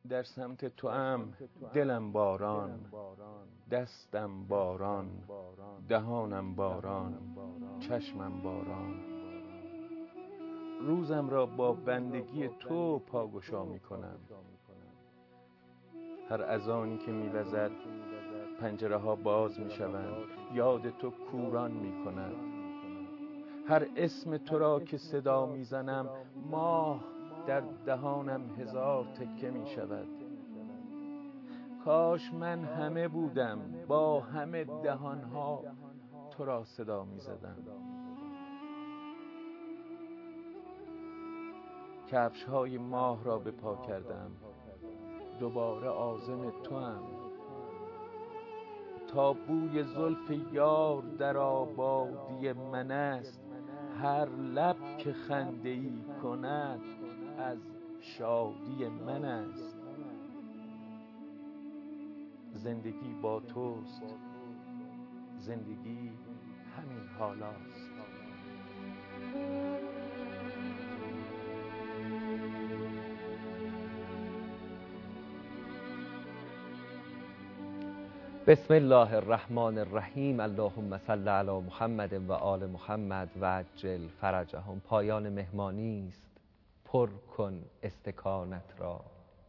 در سمت توام دلم باران، دستم باران، دهانم باران، چشمم باران. روزم را با بندگی تو پاگشا می کنم. هر اذانی که می وزد پنجره ها باز می شوند، یاد تو کوران می کند. هر اسم تو را که صدا می زنم، ماه در دهانم هزار تکه می شود. کاش من همه بودم، با همه دهانها تو را صدا می زدم. کفش های ماه را به پا کردم، دوباره عازم توام. تا بوی زلف یار در آبادی من است، هر لب که خنده ای کند از شادی من است. زندگی با توست، زندگی همین حالاست. بسم الله الرحمن الرحیم. اللهم صل علی محمد و آل محمد و عجل فرجهم. پایان مهمانی است، پر کن استکانت را.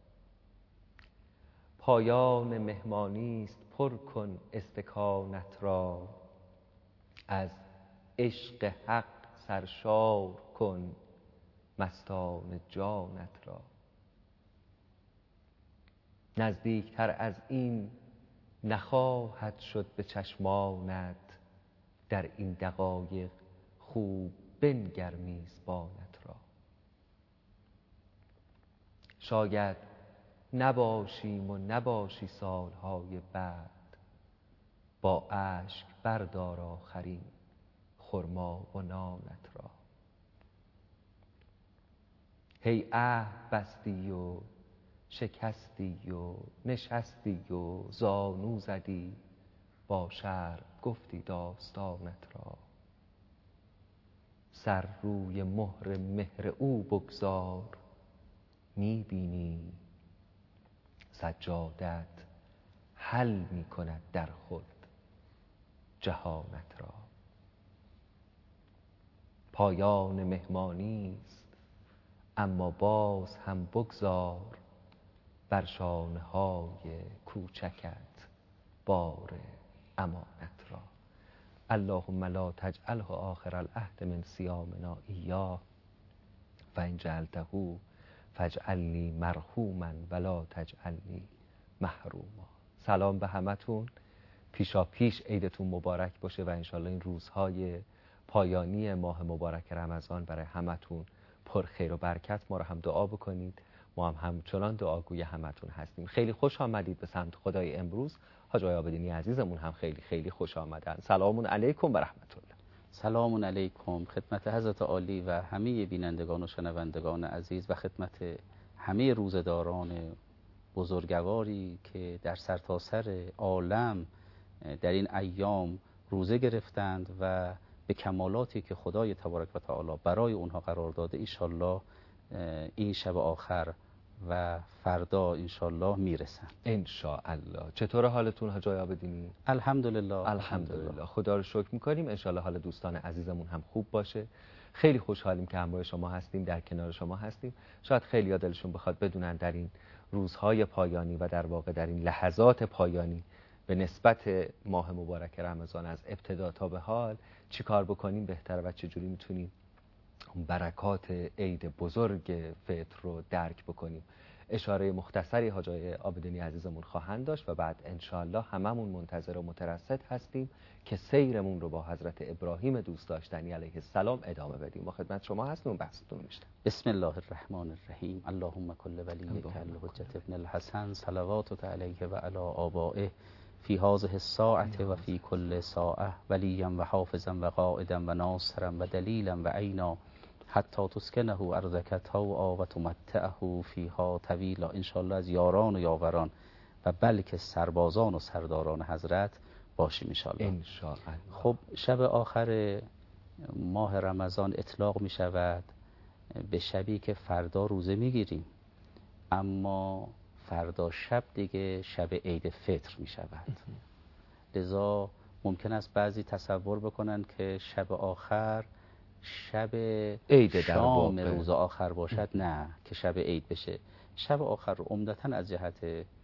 پایان مهمانی است، پر کن استکانت را. از عشق حق سرشار کن مستان جانت را. نزدیکتر از این نخواهد شد به چشمانت، در این دقایق خوب بنگر میزبانت را. شاید نباشیم و نباشی سالهای بعد، با اشک بردار آخرین خرما و نانت را. هی عهد بستی و شکستی و نشستی و زانو زدی، با شرم گفتی داستانت را. سر روی مهر او بگذار، میبینی سجادت حل میکند در خود جهانت را. پایان مهمانی است، اما باز هم بگذار بر شانه های کوچکت بار امانت را. اللهم لا تجعله آخر العهد من صیامنا ایاه، فإن جعلته فاجعلنی مرحوما ولا تجعلنی محروما. سلام به همتون. پیشا پیش عیدتون مبارک باشه و انشالله این روزهای پایانی ماه مبارک رمضان برای همتون پر خیر و برکت. ما رو هم دعا بکنید، ما هم همچنان دعاگوی همتون هستیم. خیلی خوش آمدید به سمت خدای امروز. حاج آقای عابدینی عزیزمون هم خیلی خیلی خوش آمدن. سلام علیکم و رحمت الله. سلام علیکم خدمت حضرت عالی و همه بینندگان و شنوندگان عزیز و خدمت همه روزداران بزرگواری که در سرتاسر عالم در این ایام روزه گرفتند و به کمالاتی که خدای تبارک و تعالی برای اونها قرار داده ایشالله این شب آخر و فردا انشالله میرسن انشاءالله. چطور حالتون حاج آقای عابدینی؟ الحمدلله. خدا رو شکر میکنیم. انشالله حال دوستان عزیزمون هم خوب باشه. خیلی خوشحالیم که همراه شما هستیم، در کنار شما هستیم. شاید خیلی دلشون بخواد بدونن در این روزهای پایانی و در واقع در این لحظات پایانی به نسبت ماه مبارک رمضان از ابتدا تا به حال چی کار بکنیم بهتره و چجوری میتونیم برکات عید بزرگ فطر رو درک بکنیم. اشاره مختصری حاج آقای عابدینی عزیزمون خواهند داشت و بعد انشاءالله هممون منتظر و مترصد هستیم که سیرمون رو با حضرت ابراهیم دوست داشتنی علیه السلام ادامه بدیم. با خدمت شما هستیم و بحثتون میشتم. بسم الله الرحمن الرحیم. اللهم کل ولیک الحجة ابن الحسن صلواتک علیه و علی آبائه فی هذه الساعة و فی کل ساعة ولیا و حافظا و قائدا و ناصرا و دلیلا و عینا حتی تسکنه ارضک طوعا و تمتعه فیها طویلا. انشاءالله از یاران و یاوران و بلکه سربازان و سرداران حضرت باشیم انشاءالله. خب شب آخر ماه رمضان اطلاق می شود به شبی که فردا روزه می گیریم، اما فردا شب دیگه شب عید فطر می شود. لذا ممکن است بعضی تصور بکنن که شب آخر شب عید شام روز آخر باشد. نه، که شب عید بشه. شب آخر رو عمدتاً از جهت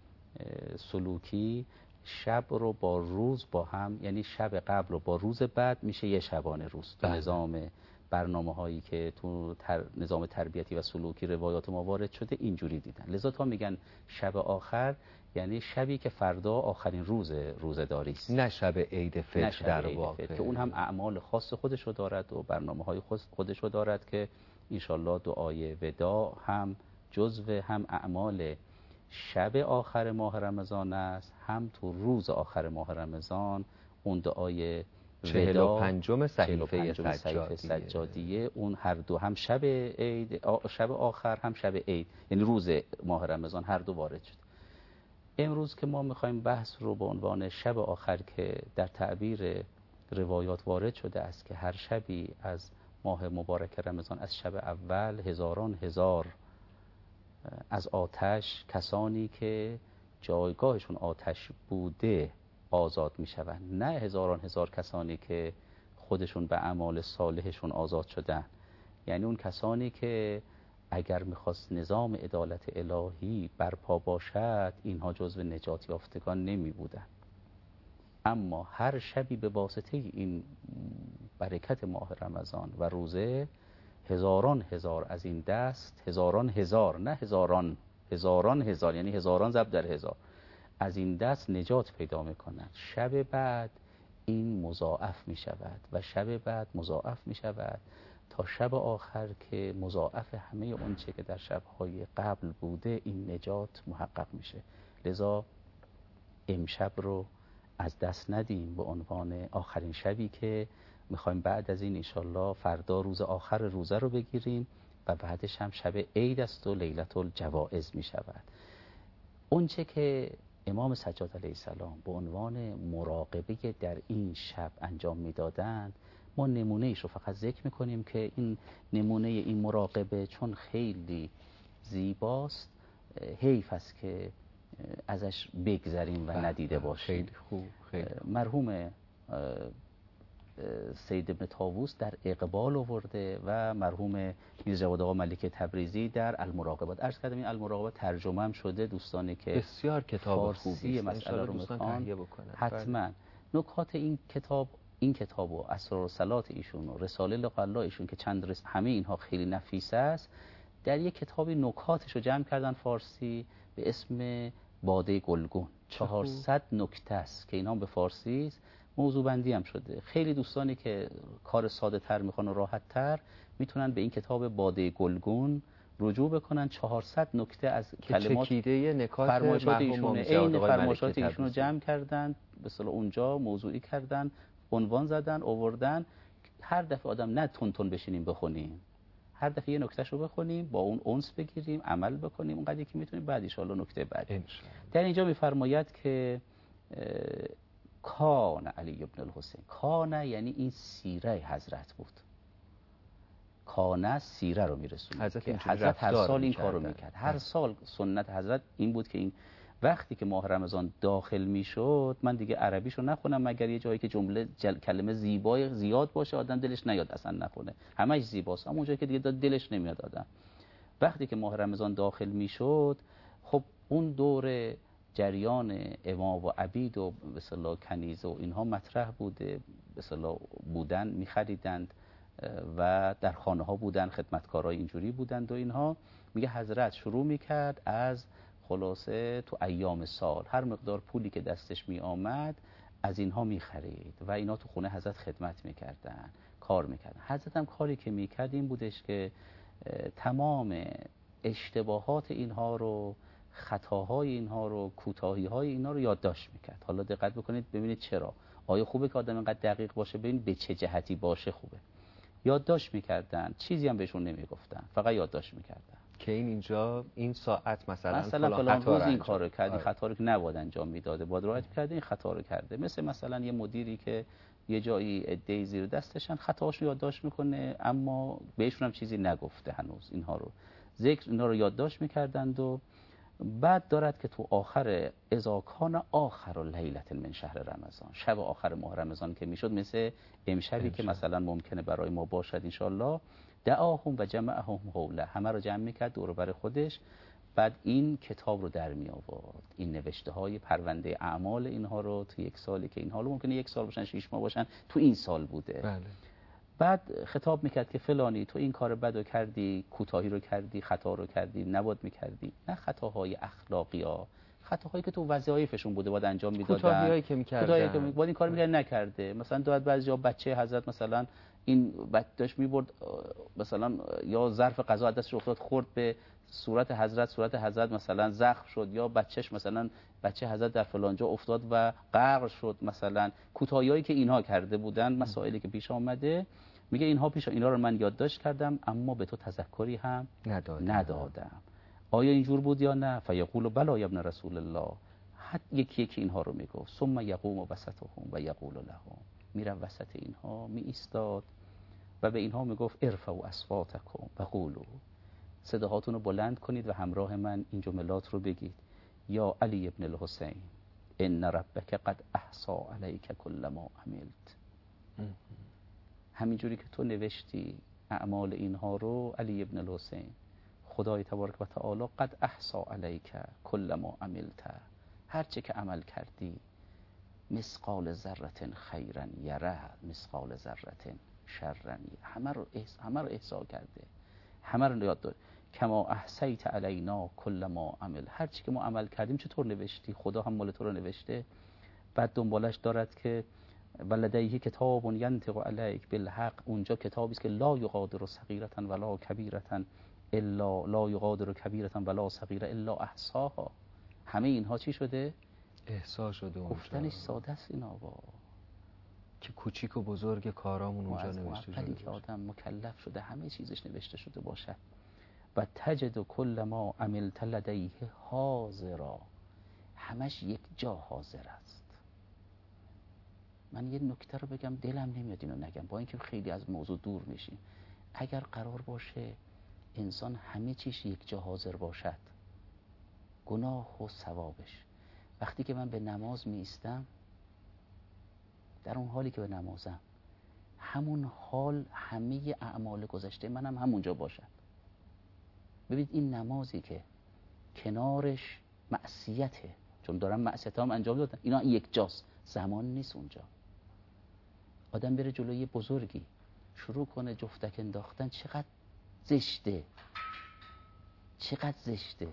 سلوکی شب رو با روز با هم، یعنی شب قبل رو با روز بعد میشه یه شبانه روز. تو نظام برنامه هایی که تو نظام تربیتی و سلوکی روایات ما وارد شده اینجوری دیدن. لذا تا میگن شب آخر یعنی شبی که فردا آخرین روزداری است، نه شب عید فطر در واقع، که اون هم اعمال خاص خودشو دارد و برنامه های خودشو دارد که انشالله دعای وداع هم جزو هم اعمال شب آخر ماه رمضان است، هم تو روز آخر ماه رمضان اون دعای 45 صحیفه سجادیه، اون هر دو هم شب عید، شب آخر هم شب عید، یعنی روز ماه رمضان هر دو وارد شد. امروز که ما میخوایم بحث رو به عنوان شب آخر که در تعبیر روایات وارد شده است که هر شبی از ماه مبارک رمضان از شب اول هزاران هزار از آتش، کسانی که جایگاهشون آتش بوده آزاد میشوند، نه هزاران هزار کسانی که خودشون به اعمال صالحشون آزاد شدن. یعنی اون کسانی که اگر میخواست نظام عدالت الهی برپا باشد اینها جزو نجات یافتگان نمی بودن. اما هر شبی به واسطه این برکت ماه رمضان و روزه هزاران هزار از این دست، هزاران هزار نه هزاران، هزاران هزار یعنی هزاران ضرب در هزار از این دست نجات پیدا میکنند. شب بعد این مضاعف می شود و شب بعد مضاعف می شود تا شب آخر که مضاعف همه اون چه که در شبهای قبل بوده این نجات محقق میشه. لذا امشب رو از دست ندیم به عنوان آخرین شبی که میخوایم بعد از این انشالله فردا روز آخر روزه رو بگیریم و بعدش هم شب عید است و لیلة الجوائز می شود. اون چه که امام سجاد علیه السلام به عنوان مراقبه در این شب انجام میدادند، ما نمونه ایش رو فقط ذکر میکنیم که این نمونه این مراقبه چون خیلی زیباست حیف است که ازش بگذریم و ندیده باشیم. خیلی خوب. مرحوم سید ابن طاووس در اقبال آورده و مرحوم میرزا جواد آقا ملک تبریزی در المراقبات. عرض کردم این المراقبات ترجمه هم شده، دوستانی که بسیار کتاب خوبی است، مسئله رو میخوان بکنن حتما نکات این کتاب و اسرار و صلات ایشون و رساله لقلا ایشون که همه اینها خیلی نفیس است، در یک کتابی نکاتش رو جمع کردن فارسی به اسم باده گلگون. 400 نکته است که اینا به فارسی است، موضوع بندی هم شده. خیلی دوستانی که کار ساده تر میخوان و راحت تر میتونن به این کتاب باده گلگون رجوع بکنن. 400 نکته از کلمات فرمایشات ایشونه، این فرمایشات ایشون رو جمع کردن به اصطلاح اونجا موضوعی کردن، عنوان زدن، آوردن. هر دفعه آدم نه تون بشینیم بخونیم، هر دفعه یه نکتهش رو بخونیم، با اون انس بگیریم، عمل بکنیم اونقدر که میتونیم، بعد ان شاءالله نکته بعدی. در اینجا میفرماید که کان علی ابن الحسین، کان یعنی این سیره حضرت بود، کان سیره رو میرسونه. حضرت هر سال این کار رو میکرد. هر سال سنت حضرت این بود که این وقتی که ماه رمضان داخل میشد، من دیگه عربیشو نخونم مگر یه جایی که جمله کلمه زیبای زیاد باشه آدم دلش نیاد اصلا نخونه، همش زیباست، اما اونجایی که دیگه دلش نمیاد آدم. وقتی که ماه رمضان داخل میشد، خب اون دور جریان امام و عبید و به اصطلاح کنیزه و اینها مطرح بوده، به اصطلاح بودن، می‌خریدند و در خانه ها بودن، خدمتکارای اینجوری بودند و اینها. میگه حضرت شروع میکرد از خلاصه تو ایام سال هر مقدار پولی که دستش می آمد از اینها می خرید و اینا تو خونه حضرت خدمت میکردن، کار میکردن. حضرت هم کاری که میکرد این بودش که تمام اشتباهات اینها رو، خطاهای اینها رو، کوتاهی‌های اینها رو یادداشت میکرد. حالا دقت بکنید ببینید چرا، آیا خوبه که آدم اینقدر دقیق باشه؟ ببینید به چه جهتی باشه خوبه. یادداشت میکردن، چیزی هم بهشون نمیگفتن، فقط یادداشت میکردن که اینجا این ساعت مثلا فلان روز این کارو کرد، این خطا رو که نباید انجام میداده، باید رعایت کرده، این خطا رو کرده. مثلا یه مدیری که یه جایی عده‌ای زیر دستشن، خطاهاشو یادداشت میکنه اما بهشون هم چیزی نگفته هنوز، اینها رو ذکر، اینا رو یادداشت میکردند و بعد دارد که تو آخر اذا کان آخر لیلة من شهر رمضان، شب آخر ماه رمضان که میشد، مثل امشبی که مثلا ممکنه برای ما باشد انشالله، دعاهم و جمعهم حوله، همه رو جمع میکرد دور بر خودش. بعد این کتاب رو در می آورد، این نوشته های پرونده اعمال اینها رو تو یک سالی که اینها رو ممکنه یک سال باشن، 6 ماه باشن، تو این سال بوده. بله. بعد خطاب میکرد که فلانی تو این کار بد رو کردی، کوتاهی رو کردی، خطا رو کردی، نباید میکردی. نه خطاهای اخلاقی ها، خطاهایی که تو وظایفشون بوده باید انجام میدادن، کوتاهیایی که میکردن، باید این کار میکرد نکرده. مثلا داد بعضیا بچه حضرت مثلا این داشت میبرد مثلا یا ظرف غذا دستش افتاد خورد به صورت حضرت مثلا زخم شد، یا بچهش مثلا بچه حضرت در فلان جا افتاد و غرق شد. مثلا کوتاهیایی که اینها کرده بودن، مسائلی که پیش آمده، میگه اینا رو من یادداشت کردم اما به تو تذکری هم ندادم. آیا اینجور بود یا نه؟ فیقول بلا یا ابن رسول الله. یکی یکی اینها رو میگفت. ثم یقوم وسطهم و یقول لهم، میره وسط اینها می ایستاد و به اینها میگفت ارفعوا اصواتکم و قولوا، صداهاتون رو بلند کنید و همراه من این جملات رو بگید. یا علی ابن الحسین ان ربک قد احصى علیک کل ما عملت. همینجوری که تو نوشتی اعمال اینها رو علی ابن الحسین، خدای تبارک و تعالی قد احصى علیک کل ما عملت، هر چه که عمل کردی، مثقال ذره خیرا یره مثقال ذره شرا، همه رو احصا کرده، همه رو یاد داره. کما احصیت علینا کل ما عمل، هر چی که ما عمل کردیم چطور نوشتی، خدا هم مال تو رو نوشته. بعد دنبالش دارد که ولدیه کتاب ینطق علیک بالحق، اونجا کتابی است که لا یغادر صغیرة ولا کبیرة الا لا یغادر کبیرة ولا صغیرة الا احصاها. همه اینها چی شده؟ احصا شده. گفتنش ساده است اینا، با که کوچیک و بزرگ کارامون اونجا نوشته شده، که آدم مکلف شده همه چیزش نوشته شده باشد. و تجد کل ما عملت لدیه حاضرا، همش یک جا حاضر است. من یه نکته رو بگم، دلم نمیاد اینو نگم با اینکه خیلی از موضوع دور میشیم. اگر قرار باشه انسان همه چیش یک جا حاضر باشد، گناه و ثوابش، وقتی که من به نماز می ایستم، در اون حالی که به نمازم، همون حال همه اعمال گذشته منم همونجا باشد. ببینید این نمازی که کنارش معصیته، چون دارم معصیت هم انجام دادم، اینا یک جاست، زمان نیست اونجا. آدم بره جلوی بزرگی شروع کنه جفتک انداختن، چقدر زشته، چقدر زشته،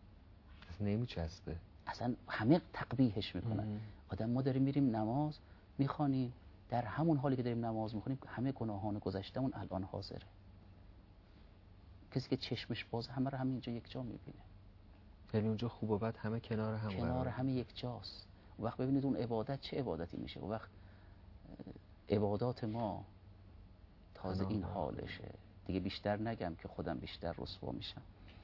نمیچسبه، اصلا همه تقبیحش میکنن. آدم ما داریم میریم نماز میخوانیم، در همون حالی که داریم نماز میخونیم همه گناهان گذشتمون الان حاضره. کسی که چشمش باز همه رو همینجا یک جا میبینه، یعنی اونجا خوب و بد همه کنار همه یک جاست. وقت ببینید اون عبادت چه عبادتی میشه. وقت عبادات ما تازه این حالشه دیگه. بیشتر نگم که خودم بیشتر رسوا میشم.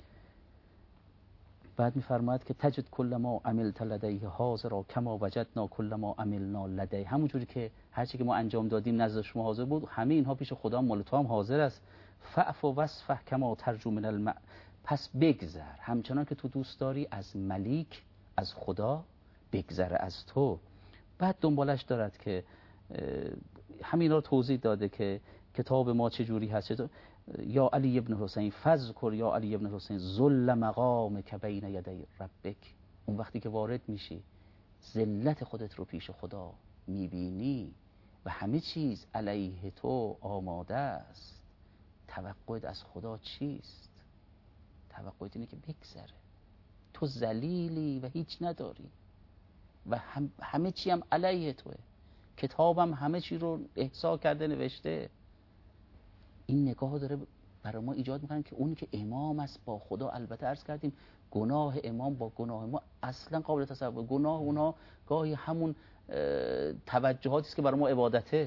بعد میفرماید که تجد کل ما عملت لدیه حاضرا کما وجدنا کل ما عملنا لدیه، همونجوری که هر چی که ما انجام دادیم نزد شما حاضر بود، همه اینها پیش خدا مال تو هم حاضر است. فعف و وصفه کما ترجو من پس بگذر همچنان که تو دوست داری از ملیک، از خدا بگذره از تو. بعد دنبالش دارد که همینا رو توضیح داده که کتاب ما چه جوری هست. یا علی ابن حسین فذکر یا علی ابن حسین ذل مقامک بین یدی ربک، اون وقتی که وارد میشی ذلت خودت رو پیش خدا میبینی و همه چیز علیه تو آماده است، توقعت از خدا چیست؟ توقعت اینه که بگذره، تو ذلیلی و هیچ نداری و همه چی هم علیه توه، کتابم همه چی رو احصا کرده نوشته. این نگاه داره برای ما ایجاد میکنن که اونی که امام است با خدا، البته عرض کردیم گناه امام با گناه ما اصلا قابل تصور، گناه اونا گاهی همون توجهاتی است که برای ما عبادته،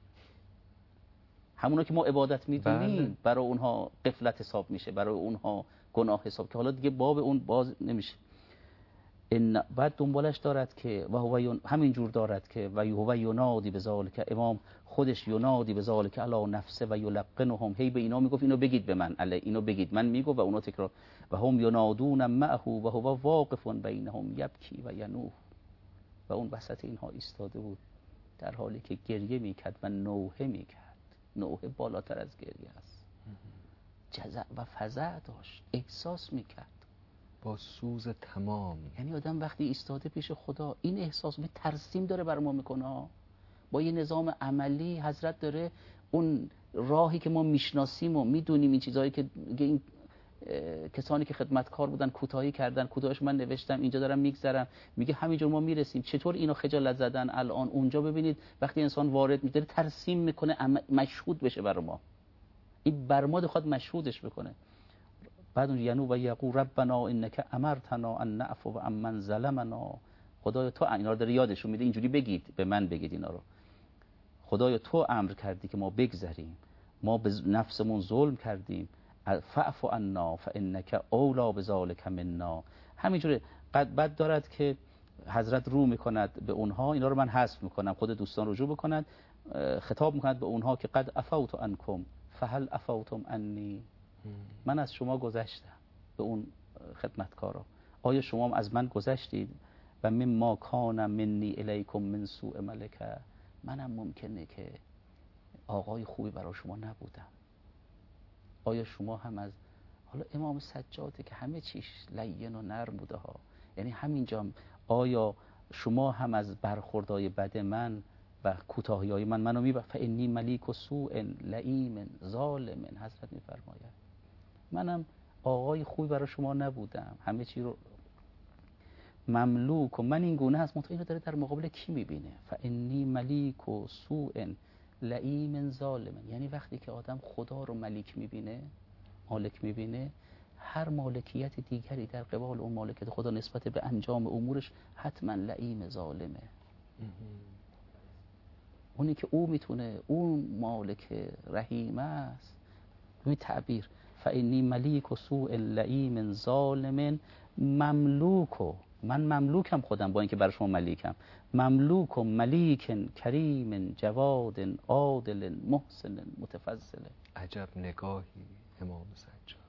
همونا که ما عبادت میدونیم برای اونها غفلت حساب میشه، برای اونها گناه حساب، که حالا دیگه باب اون باز نمیشه. بعد دنبالش دارد که و هو همین جور دارد که و هو ینادی بذالک، امام خودش ینادی بذالک علی نفسه و یلقنهم، هی به اینا میگفت اینو بگید به من، اینو بگید، من میگم و اونا تکرار، و هم ینادون معه و هو واقف بینهم یبکی و ینوح، و اون وسط اینها ایستاده بود در حالی که گریه میکرد و نوحه میکرد. نوحه بالاتر از گریه است، جزع و فزع داشت، احساس میکرد با سوز تمام. یعنی آدم وقتی ایستاده پیش خدا این احساس به ترسیم داره بر ما میکنه. با یه نظام عملی حضرت داره اون راهی که ما میشناسیم و میدونیم، این چیزهایی که این کسانی که خدمتکار بودن کوتاهی کردن، کوتاهش من نوشتم اینجا دارم میگذرم، میگه همینجور ما میرسیم. چطور اینو خجالت زدن الان اونجا ببینید وقتی انسان وارد میشه ترسیم میکنه مشهود بشه بر ما، این بر ما خود مشهودش بکنه. بعد اون ینو و یقول ربنا انک امرتنا ان نعفو عن من ظلمنا، خدایا تو اینا رو داره یادشون میده، اینجوری بگید، به من بگید اینا رو، خدایا تو امر کردی که ما بگذریم، ما به نفسمون ظلم کردیم، فاعف عنا فانک اولی بذلک منا. همینجوری بعد دارد که حضرت رو میکند به اونها، اینا رو من حذف میکنم، خود دوستان رجوع بکنند، خطاب میکند به اونها که قد عفوت عنکم فهل عفوتم عنی، من از شما گذشتم، به اون خدمتکارا آیا شما هم از من گذشتید؟ و مما کان منی الیکم من سوء ملکه، منم ممکنه که آقای خوبی برای شما نبودم، آیا شما هم از حالا امام سجاده که همه چیش لین و نرم بوده ها، یعنی همینجا آیا شما هم از برخوردهای بد من و کوتاهی‌های منو میبرد؟ فانی ملیک و سوء لئیم ظالم، حضرت میفرماید منم آقای خوبی برای شما نبودم، همه چی رو مملوک و من این گونه هست. این رو داره در مقابل کی میبینه؟ فانی ملیک و سوء لئیم ظالم، یعنی وقتی که آدم خدا رو ملیک میبینه، مالک میبینه، هر مالکیت دیگری در قبال اون مالکیت خدا نسبت به انجام امورش حتما لئیم ظالمه. اونی که او میتونه، اون مالک رحیم است. این تعبیر فانی ملیک و سوء لئیم ظالم مملوک، من مملوکم خودم با اینکه برای شما ملیکم، مملوک و ملیک کریم جواد عادل محسن متفضل. عجب نگاهی امام سجاد.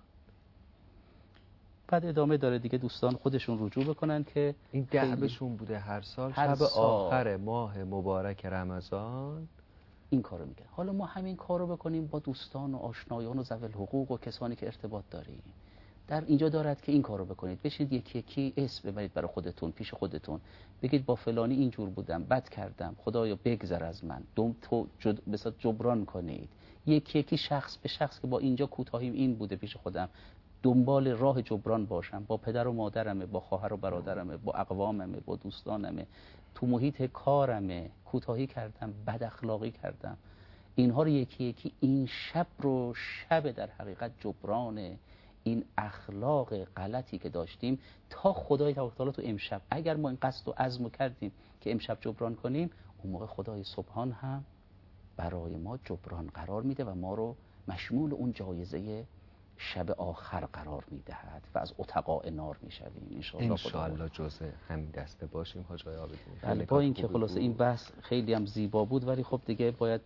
بعد ادامه داره دیگه، دوستان خودشون رجوع بکنن که این دعوشون بوده هر سال شب آخر ماه مبارک رمضان این کارو میکنن. حالا ما همین کارو بکنیم با دوستان و آشنایان و ذوی الحقوق و کسانی که ارتباط داریم. در اینجا دارد که این کارو بکنید، بشید یکی یکی اسم ببرید برای خودتون، پیش خودتون بگید با فلانی اینجور بودم، بد کردم، خدایا بگذر از من، تو بسات جبران کنید. یکی یکی شخص به شخص که با اینجا کوتاهیم این بوده پیش خودم، دنبال راه جبران باشم، با پدر و مادرمه، با خواهر و برادرمه، با اقواممه، با دوستانمه، تو محیط کارمه کوتاهی کردم، بد اخلاقی کردم، اینها رو یکی یکی این شب رو شب در حقیقت جبران این اخلاق غلطی که داشتیم تا خدای تعالی تو امشب، اگر ما این قصد و عزم کردیم که امشب جبران کنیم، اون موقع خدای سبحان هم برای ما جبران قرار میده و ما رو مشمول اون جایزه شب آخر قرار میدهد و از اتقاء نار میشویم ان شاء الله. جزء همین دسته باشیم حاج آقای عابدین. بله، با اینکه خلاصه این بحث خیلی هم زیبا بود ولی خب دیگه باید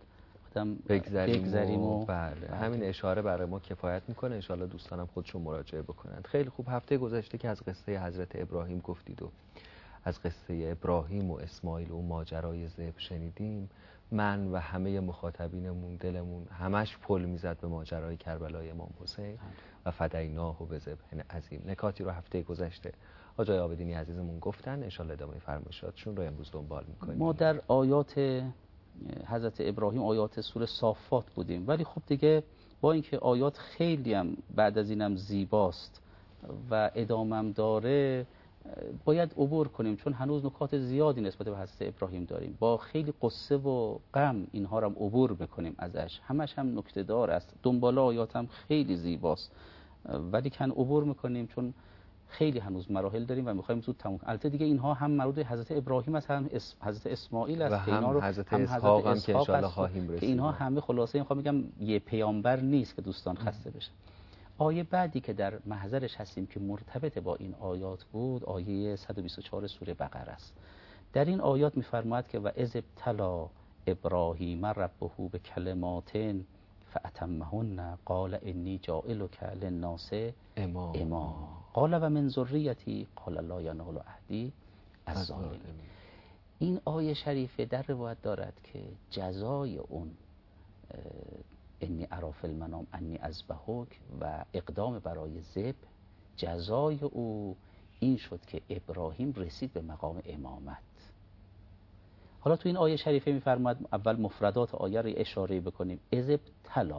بگذریم و بله همین اشاره برای ما کفایت میکنه. ان شاء الله دوستانم خودشون مراجعه بکنند. خیلی خوب. هفته گذشته که از قصه حضرت ابراهیم گفتید و از قصه ابراهیم و اسماعیل و ماجرای ذبح شنیدیم، من و همه مخاطبینمون دلمون همش پل میزد به ماجرای کربلای امام حسین و فدیناه و بذبح عظیم. نکاتی رو هفته گذشته حاج آقای عابدینی عزیزمون گفتن، ان شاء الله ادامه فرمایشاتشون رو امروز دنبال میکنیم. ما در آیات حضرت ابراهیم، آیات سوره صافات بودیم، ولی خب دیگه با اینکه آیات خیلی هم بعد از اینم زیباست و ادامم داره باید عبور کنیم، چون هنوز نکات زیادی نسبت به حضرت ابراهیم داریم، با خیلی قصه و غم اینها رو هم عبور بکنیم ازش، همش هم نکته دار است، دنبال آیات هم خیلی زیباست ولی کن عبور میکنیم چون خیلی هنوز مراحل داریم و میخوایم زود تموم. البته دیگه اینها هم مربوط به حضرت ابراهیم است، هم حضرت اسماعیل است و هم حضرت اسحاق هم که ان شاء الله خواهیم رسید. که اینها همه خلاصه میخوام بگم یه پیامبر نیست که دوستان خسته بشن. آیه بعدی که در محضرش هستیم که مرتبط با این آیات بود، آیه 124 سوره بقره است. در این آیات می‌فرماید که و اذ ابتلی ابراهیم ربه بکلمات فاتمهن قال انی جاعلک للناس اماما قال و من ذریتی قال لا ینال عهدی الظالمین. این آیه شریفه در روایت دارد که جزای اون انی اری فی المنام انی اذبحک و اقدام برای ذبح، جزای او این شد که ابراهیم رسید به مقام امامت. حالا تو این آیه شریفه می‌فرماید، اول مفردات آیه رو اشاره بکنیم. اذ ابتلا،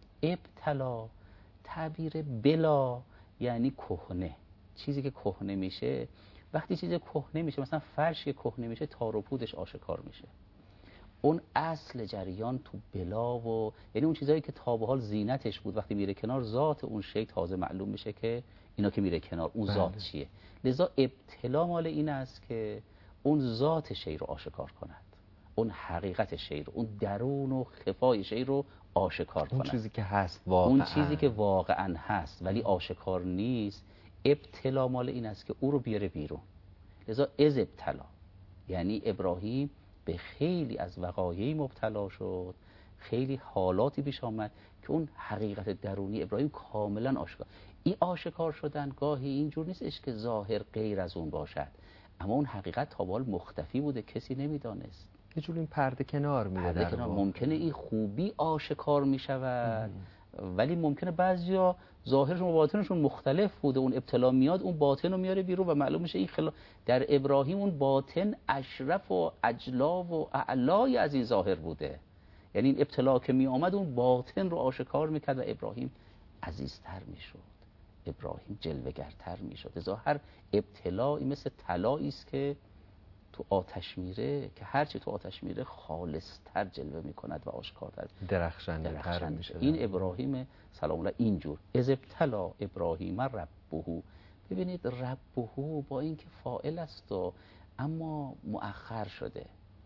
ابتلا تعبیر بلا یعنی کهنه، چیزی که کهنه میشه. وقتی چیز کهنه میشه، مثلا فرش که کهنه میشه تار و پودش آشکار میشه. اون اصل جریان تو بلا و یعنی اون چیزایی که تا به حال زینتش بود وقتی میره کنار، ذات اون شی تازه معلوم میشه که اینا که میره کنار اون ذات چیه. لذا ابتلا مال این است که اون ذات شی رو آشکار کند، اون حقیقت شی رو، اون درون و خفای شی رو آشکار کند. اون چیزی که هست واقعا، اون چیزی که واقعا هست ولی آشکار نیست. ابتلا مال این است که او رو بیاره بیرون. لذا از ابتلا یعنی ابراهیم به خیلی از وقایعی مبتلا شد، خیلی حالاتی پیش آمد که اون حقیقت درونی ابراهیم کاملا آشکار. این آشکار شدن گاهی اینجور نیستش که ظاهر غیر از اون باشد، اما اون حقیقت تا به حال مختفی بوده، کسی نمیدانست. یه جور این پرده کنار میره در واقع. ممکنه این خوبی آشکار میشود ولی ممکنه بعضیا ظاهرشون و باطنشون مختلف بوده، اون ابتلا میاد اون باطن رو میاره بیرون و معلوم میشه این در ابراهیم اون باطن اشرف و اجلا و اعلای از این ظاهر بوده. یعنی این ابتلا که می آمد اون باطن رو آشکار میکرد و ابراهیم عزیزتر میشد، ابراهیم جلوه‌گرتر میشد. لذا هر ابتلایی مثل طلایی است که تو آتش میره، که هرچی تو آتش میره خالصتر جلوه میکند و آشکارتر، درخشنده میشه. این ابراهیم سلام الله اینجور اذ ابتلا ابراهیم ربه. ببینید ربه با اینکه فاعل است و اما مؤخر شده،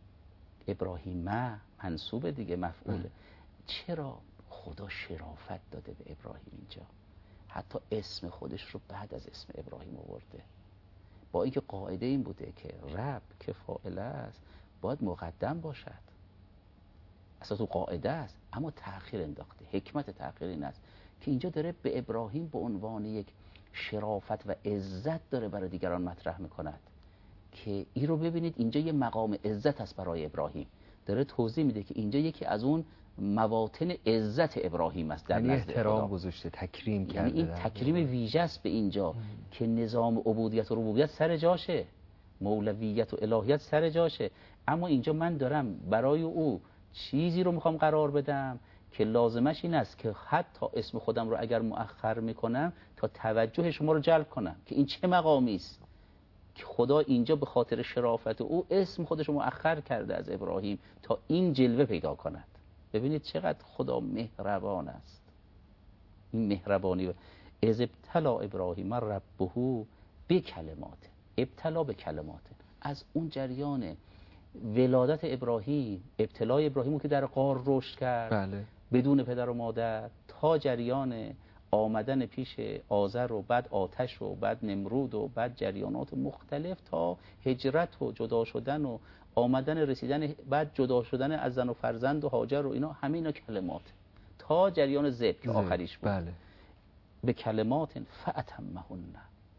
ابراهیم منصوب دیگه مفعوله. چرا؟ خدا شرافت داده به ابراهیم اینجا، حتی اسم خودش رو بعد از اسم ابراهیم آورده، با اینکه قاعده این بوده که رب که فاعل است باید مقدم باشد، اصلا تو قاعده است، اما تأخیر انداخته. حکمت تأخیر این است که اینجا داره به ابراهیم به عنوان یک شرافت و عزت داره برای دیگران مطرح میکند که این رو ببینید اینجا یه مقام عزت است برای ابراهیم. داره توضیح میده که اینجا یکی از اون مواطن عزت ابراهیم است در نزد احترام گذاشته، تکریم کرده. یعنی این تکریم ویژه است به اینجا که نظام عبودیت و ربوبیت سر جاشه، مولویت و الهیت سر جاشه، اما اینجا من دارم برای او چیزی رو میخوام قرار بدم که لازمش این است که حتی اسم خودم رو اگر مؤخر میکنم تا توجه شما رو جلب کنم که این چه مقامی است که خدا اینجا به خاطر شرافت او اسم خودش رو مؤخر کرده از ابراهیم تا این جلوه پیدا کند. ببینید چقدر خدا مهربان است. این مهربانی از ابتلا ابراهیم ربه بکلمات، ابتلا به کلمات، از اون جریان ولادت ابراهیم، ابتلای ابراهیمو که در غار رشد کرد بدون پدر و مادر، تا جریان آمدن پیش آذر و بعد آتش و بعد نمرود و بعد جریانات مختلف تا هجرت و جدا شدن و آمدن رسیدن، بعد جدا شدن از زن و فرزند و هاجر و اینا، همه اینا کلمات، تا جریان ذبح که آخریش بود. به کلمات فاتمهن،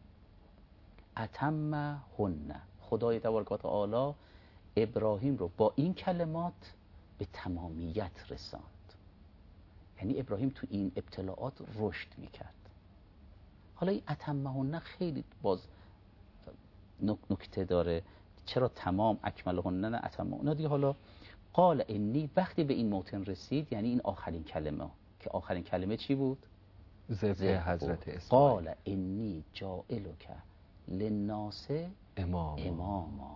اتمهن، خدای تبارک و تعالی ابراهیم رو با این کلمات به تمامیت رساند. یعنی ابراهیم تو این ابتلاعات رشد میکرد. حالا این اتمهن خیلی باز نکته داره، چرا تمام اکملهن نه اتمهن دیگه. حالا قال انی، وقتی به این موطن رسید یعنی این آخرین کلمه، که آخرین کلمه چی بود؟ ذبح حضرت اسماعیل. قال انی جاعلک للناس اماما،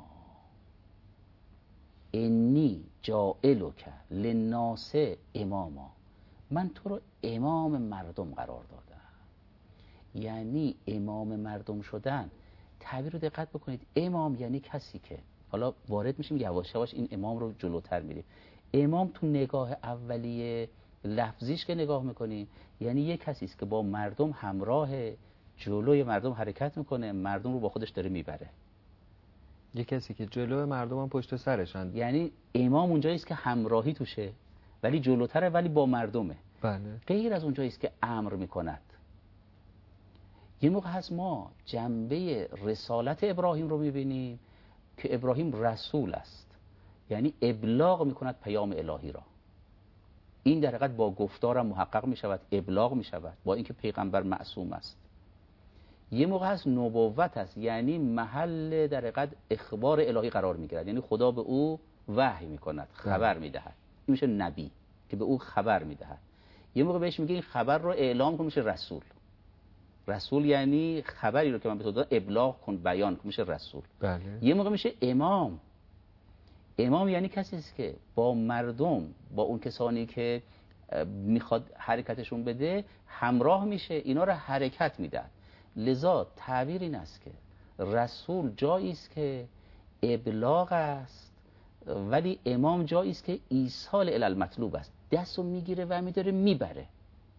انی جاعلک للناس اماما، من تو رو امام مردم قرار دادم. یعنی امام مردم شدن، تعبیر رو دقت بکنید، امام یعنی کسی که، حالا وارد میشیم یواش یواش این امام رو جلوتر میریم. امام تو نگاه اولیه لفظیش که نگاه میکنیم یعنی یک کسی است که با مردم همراه، جلوی مردم حرکت میکنه، مردم رو با خودش داره میبره. یک کسی که جلوی مردم هم پشت سرشن. یعنی امام اونجایی است که همراهی توشه ولی جلوتره، ولی با مردمه. بله. غیر از اونجایی است که امر میکند. یه موقع هست ما جنبه رسالت ابراهیم رو میبینیم که ابراهیم رسول است، یعنی ابلاغ میکند پیام الهی را. این در حقیقت با گفتارم محقق میشود، ابلاغ میشود، با اینکه پیغمبر معصوم است. یه موقع هست نبوت است، یعنی محل در حقیقت اخبار الهی قرار میگیرد، یعنی خدا به او وحی میکند، خبر میدهد. این میشه نبی که به او خبر میدهد. یه موقع بهش میگه این خبر رو اعلام کن، میشه رسول. رسول یعنی خبری رو که من به تو دادم ابلاغ کن، بیان کن، میشه رسول. بله. یه موقع میشه امام. امام یعنی کسی است که با مردم، با اون کسانی که میخواد حرکتشون بده همراه میشه، اینا رو حرکت میده. لذا تعبیر این است که رسول جایی است که ابلاغ است، ولی امام جایی است که ایصال الی المطلوب است، دستو میگیره و میداره میبره.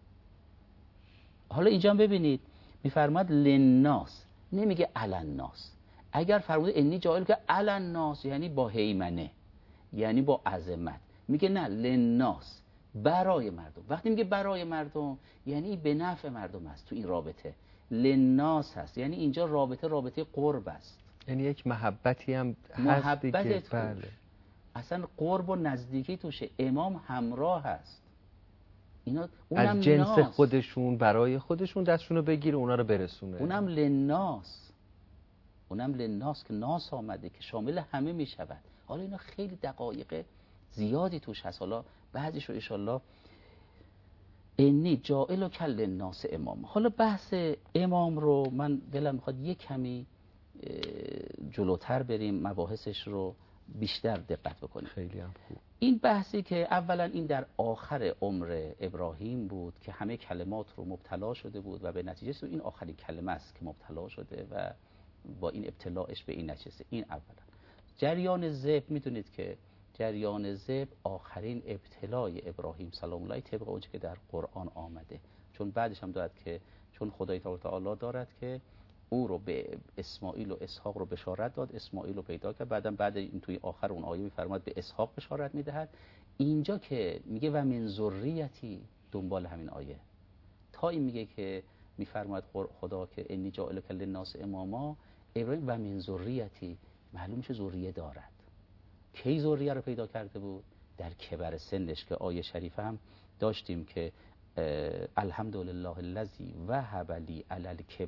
حالا اینجا ببینید میفرماد للناس، نمیگه علی الناس. اگر فرمود انی جاعل که علی الناس یعنی با هیمنه، یعنی با عظمت، میگه نه للناس، برای مردم. وقتی میگه برای مردم یعنی به نفع مردم است. تو این رابطه للناس هست، یعنی اینجا رابطه قرب است، یعنی یک محبتی هم هست محبت دیگه. بله. اصلا قرب و نزدیکی توشه. امام همراه هست، اینا اونم از جنس ناس. خودشون برای خودشون دستشونو بگیره اونا رو برسونه. اونم للناس، اونم للناس که ناس آمده که شامل همه می شود. حالا اینا خیلی دقایق زیادی توش هست، حالا بعضیش رو انشالله. انی جاعل کل للناس امام. حالا بحث امام رو من دلم میخواد یک کمی جلوتر بریم، مباحثش رو بیشتر دقت بکنیم. خیلی هم خوب. این بحثی که اولا این در آخر عمر ابراهیم بود که همه کلمات رو مبتلا شده بود و به نتیجه این آخرین کلمه است که مبتلا شده و با این ابتلاش به این نتیجه. این اولا. جریان ذبح، میدونید که جریان ذبح آخرین ابتلای ابراهیم سلام الله طبق اونچه که در قرآن آمده، چون بعدش هم دارد که چون خدای تعالی دارد که او رو به اسماعیل و اسحاق رو بشارت داد، اسماعیل رو پیدا کرد، بعد این توی آخر اون آیه میفرماد به اسحاق بشارت میدهد. اینجا که میگه و من ذریتی، دنبال همین آیه تا این میگه که میفرماد خدا که انی جاعلک للناس اماما، ابراهیم و من ذریتی، معلوم میشه ذریه دارد. کی ذریه رو پیدا کرده بود؟ در کبر سنش که آیه شریفه هم داشتیم که الحمدلله الذی وهب لی علی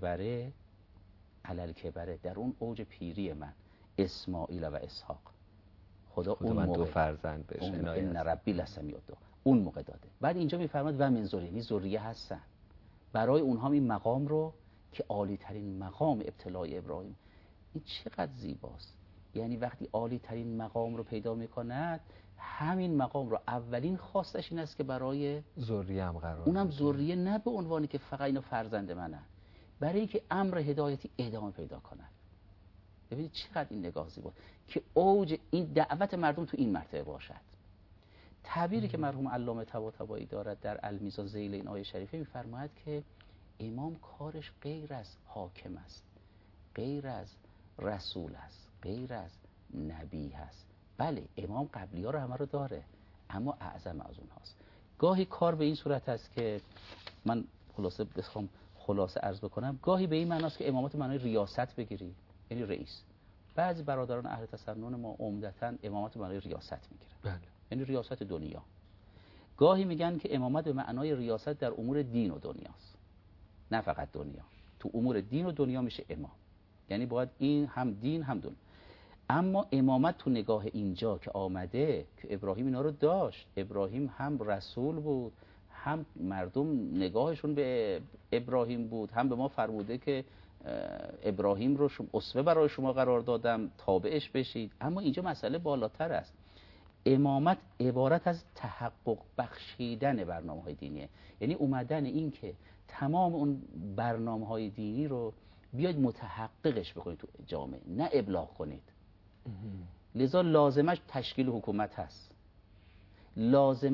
الکبر، در اون اوج پیری من اسماعیل و اسحاق، خدا اون من موقع دو فرزند بهش عنایت ان ربی لسمیع الدعا اون موقع داده. بعد اینجا میفرماد و من ذریه، یعنی ذریه هستن برای اونها این مقام رو که عالی ترین مقام ابتلای ابراهیم. این چقدر زیباست، یعنی وقتی عالی ترین مقام رو پیدا میکند، همین مقام رو اولین خواستش این است که برای ذریه هم قرار اونم ذریه، نه به عنوانی که فقط اینا فرزند منن، برای اینکه امر هدایتی ادامه پیدا کند. ببینید چقدر این نگاه زیباست که اوج این دعوت مردم تو این مرتبه باشد. تعبیری که مرحوم علامه طباطبایی دارد در المیزان ذیل این آیه شریفه میفرماید که امام کارش غیر از حاکم است، غیر از رسول است، غیر از نبی هست. بله امام قبلی ها رو همه رو داره، اما اعظم از اونهاست. گاهی کار به این صورت است که من خلاصه عرض بکنم، گاهی به این معناست که امامت معنای ریاست بگیری، یعنی رئیس. بعضی برادران اهل تسنن ما عمدتاً امامت معنای ریاست میگیرن، بله. یعنی ریاست دنیا. گاهی میگن که امامت به معنای ریاست در امور دین و دنیاست، نه فقط دنیا. تو امور دین و دنیا میشه امام، یعنی باید این هم دین هم دنیا. اما امامت تو نگاه اینجا که آمده که ابراهیم اینا رو داشت، ابراهیم هم رسول بود، هم مردم نگاهشون به ابراهیم بود، هم به ما فرموده که ابراهیم رو اسوه برای شما قرار دادم تابعش بشید. اما اینجا مسئله بالاتر است. امامت عبارت از تحقق بخشیدن برنامه‌های دینیه، یعنی اومدن این که تمام اون برنامه‌های دینی رو بیاید متحققش بکنید تو جامعه، نه ابلاغ کنید. لذا لازمش تشکیل حکومت هست، لازمش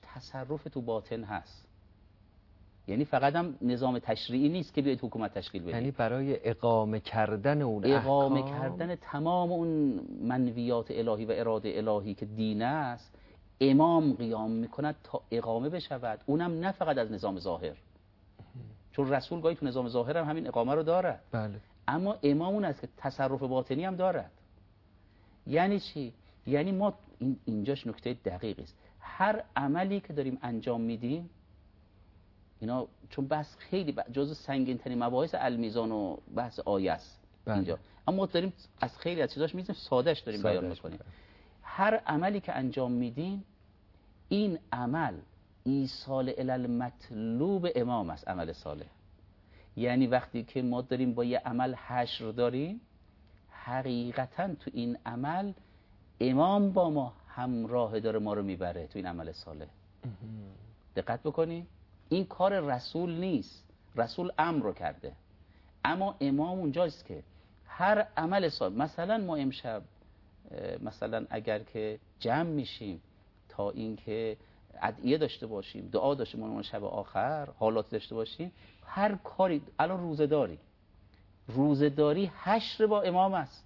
تصرف تو باطن هست. یعنی فقط هم نظام تشریعی نیست که بیاید حکومت تشکیل بدید، یعنی برای اقامه کردن اون اقامه کردن تمام اون منویات الهی و اراده الهی که دین است، امام قیام میکند تا اقامه بشود. اونم نه فقط از نظام ظاهر، چون رسول گاهی تو نظام ظاهر هم همین اقامه رو دارد. بله. اما امام اون است که تصرف باطنی هم دارد. یعنی چی؟ یعنی ما اینجاش نکته دقیقی است. هر عملی که داریم انجام میدیم، اینا چون بحث خیلی جزو سنگین ترین مباحث المیزان و بحث آیه است اینجا، اما ما داریم از خیلی از چیزاش می‌ذاریم سادهش داریم بیان می‌کنیم. هر عملی که انجام میدیم، این عمل ایصال الی المطلوب امام است، عمل صالح. یعنی وقتی که ما داریم با یه عمل حشر داریم، حقیقتا تو این عمل امام با ما همراه داره، ما رو میبره تو این عمل صالح. دقت بکنی، این کار رسول نیست، رسول امر رو کرده، اما امام اونجاست که هر عمل صالح، مثلا ما امشب مثلا اگر که جمع میشیم تا اینکه ادعیه داشته باشیم، دعا داشته باشیم، شب آخر حالات داشته باشیم، هر کاری، الان روزه‌داری حشر با امام است.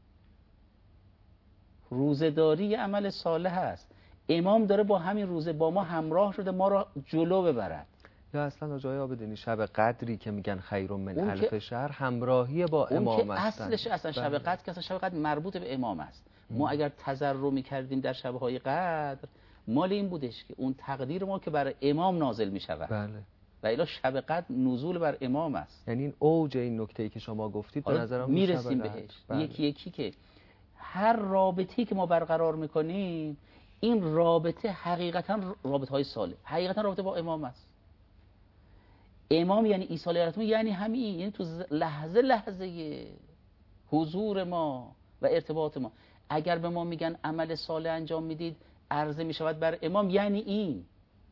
روزه‌داری یه عمل صالح است. امام داره با همین روزه با ما همراه شده، ما رو جلو ببرد. یا اصلا جای آبدینی شب قدری که میگن خیر من الف شهر، همراهی با امام است. اصلش اصلا شب قدر که اصلا شب قدر مربوط به امام است. ما اگر تضرع می‌کردیم در شب‌های قدر، مال این بودش که اون تقدیر ما که بر امام نازل می‌شود. بله. و الا شب قدر نزول بر امام است. یعنی این اوج این نکته‌ای که شما گفتید به نظرم میرسیم بهش. یکی یکی که هر رابطه‌ای که ما برقرار می‌کنیم، این رابطه حقیقتا رابطه‌های صالح، حقیقتا رابطه با امام است. امام یعنی عیسی علیه السلام، یعنی همین، یعنی تو لحظه حضور ما و ارتباط ما. اگر به ما میگن عمل صالح انجام میدید عرضه میشود بر امام، یعنی این.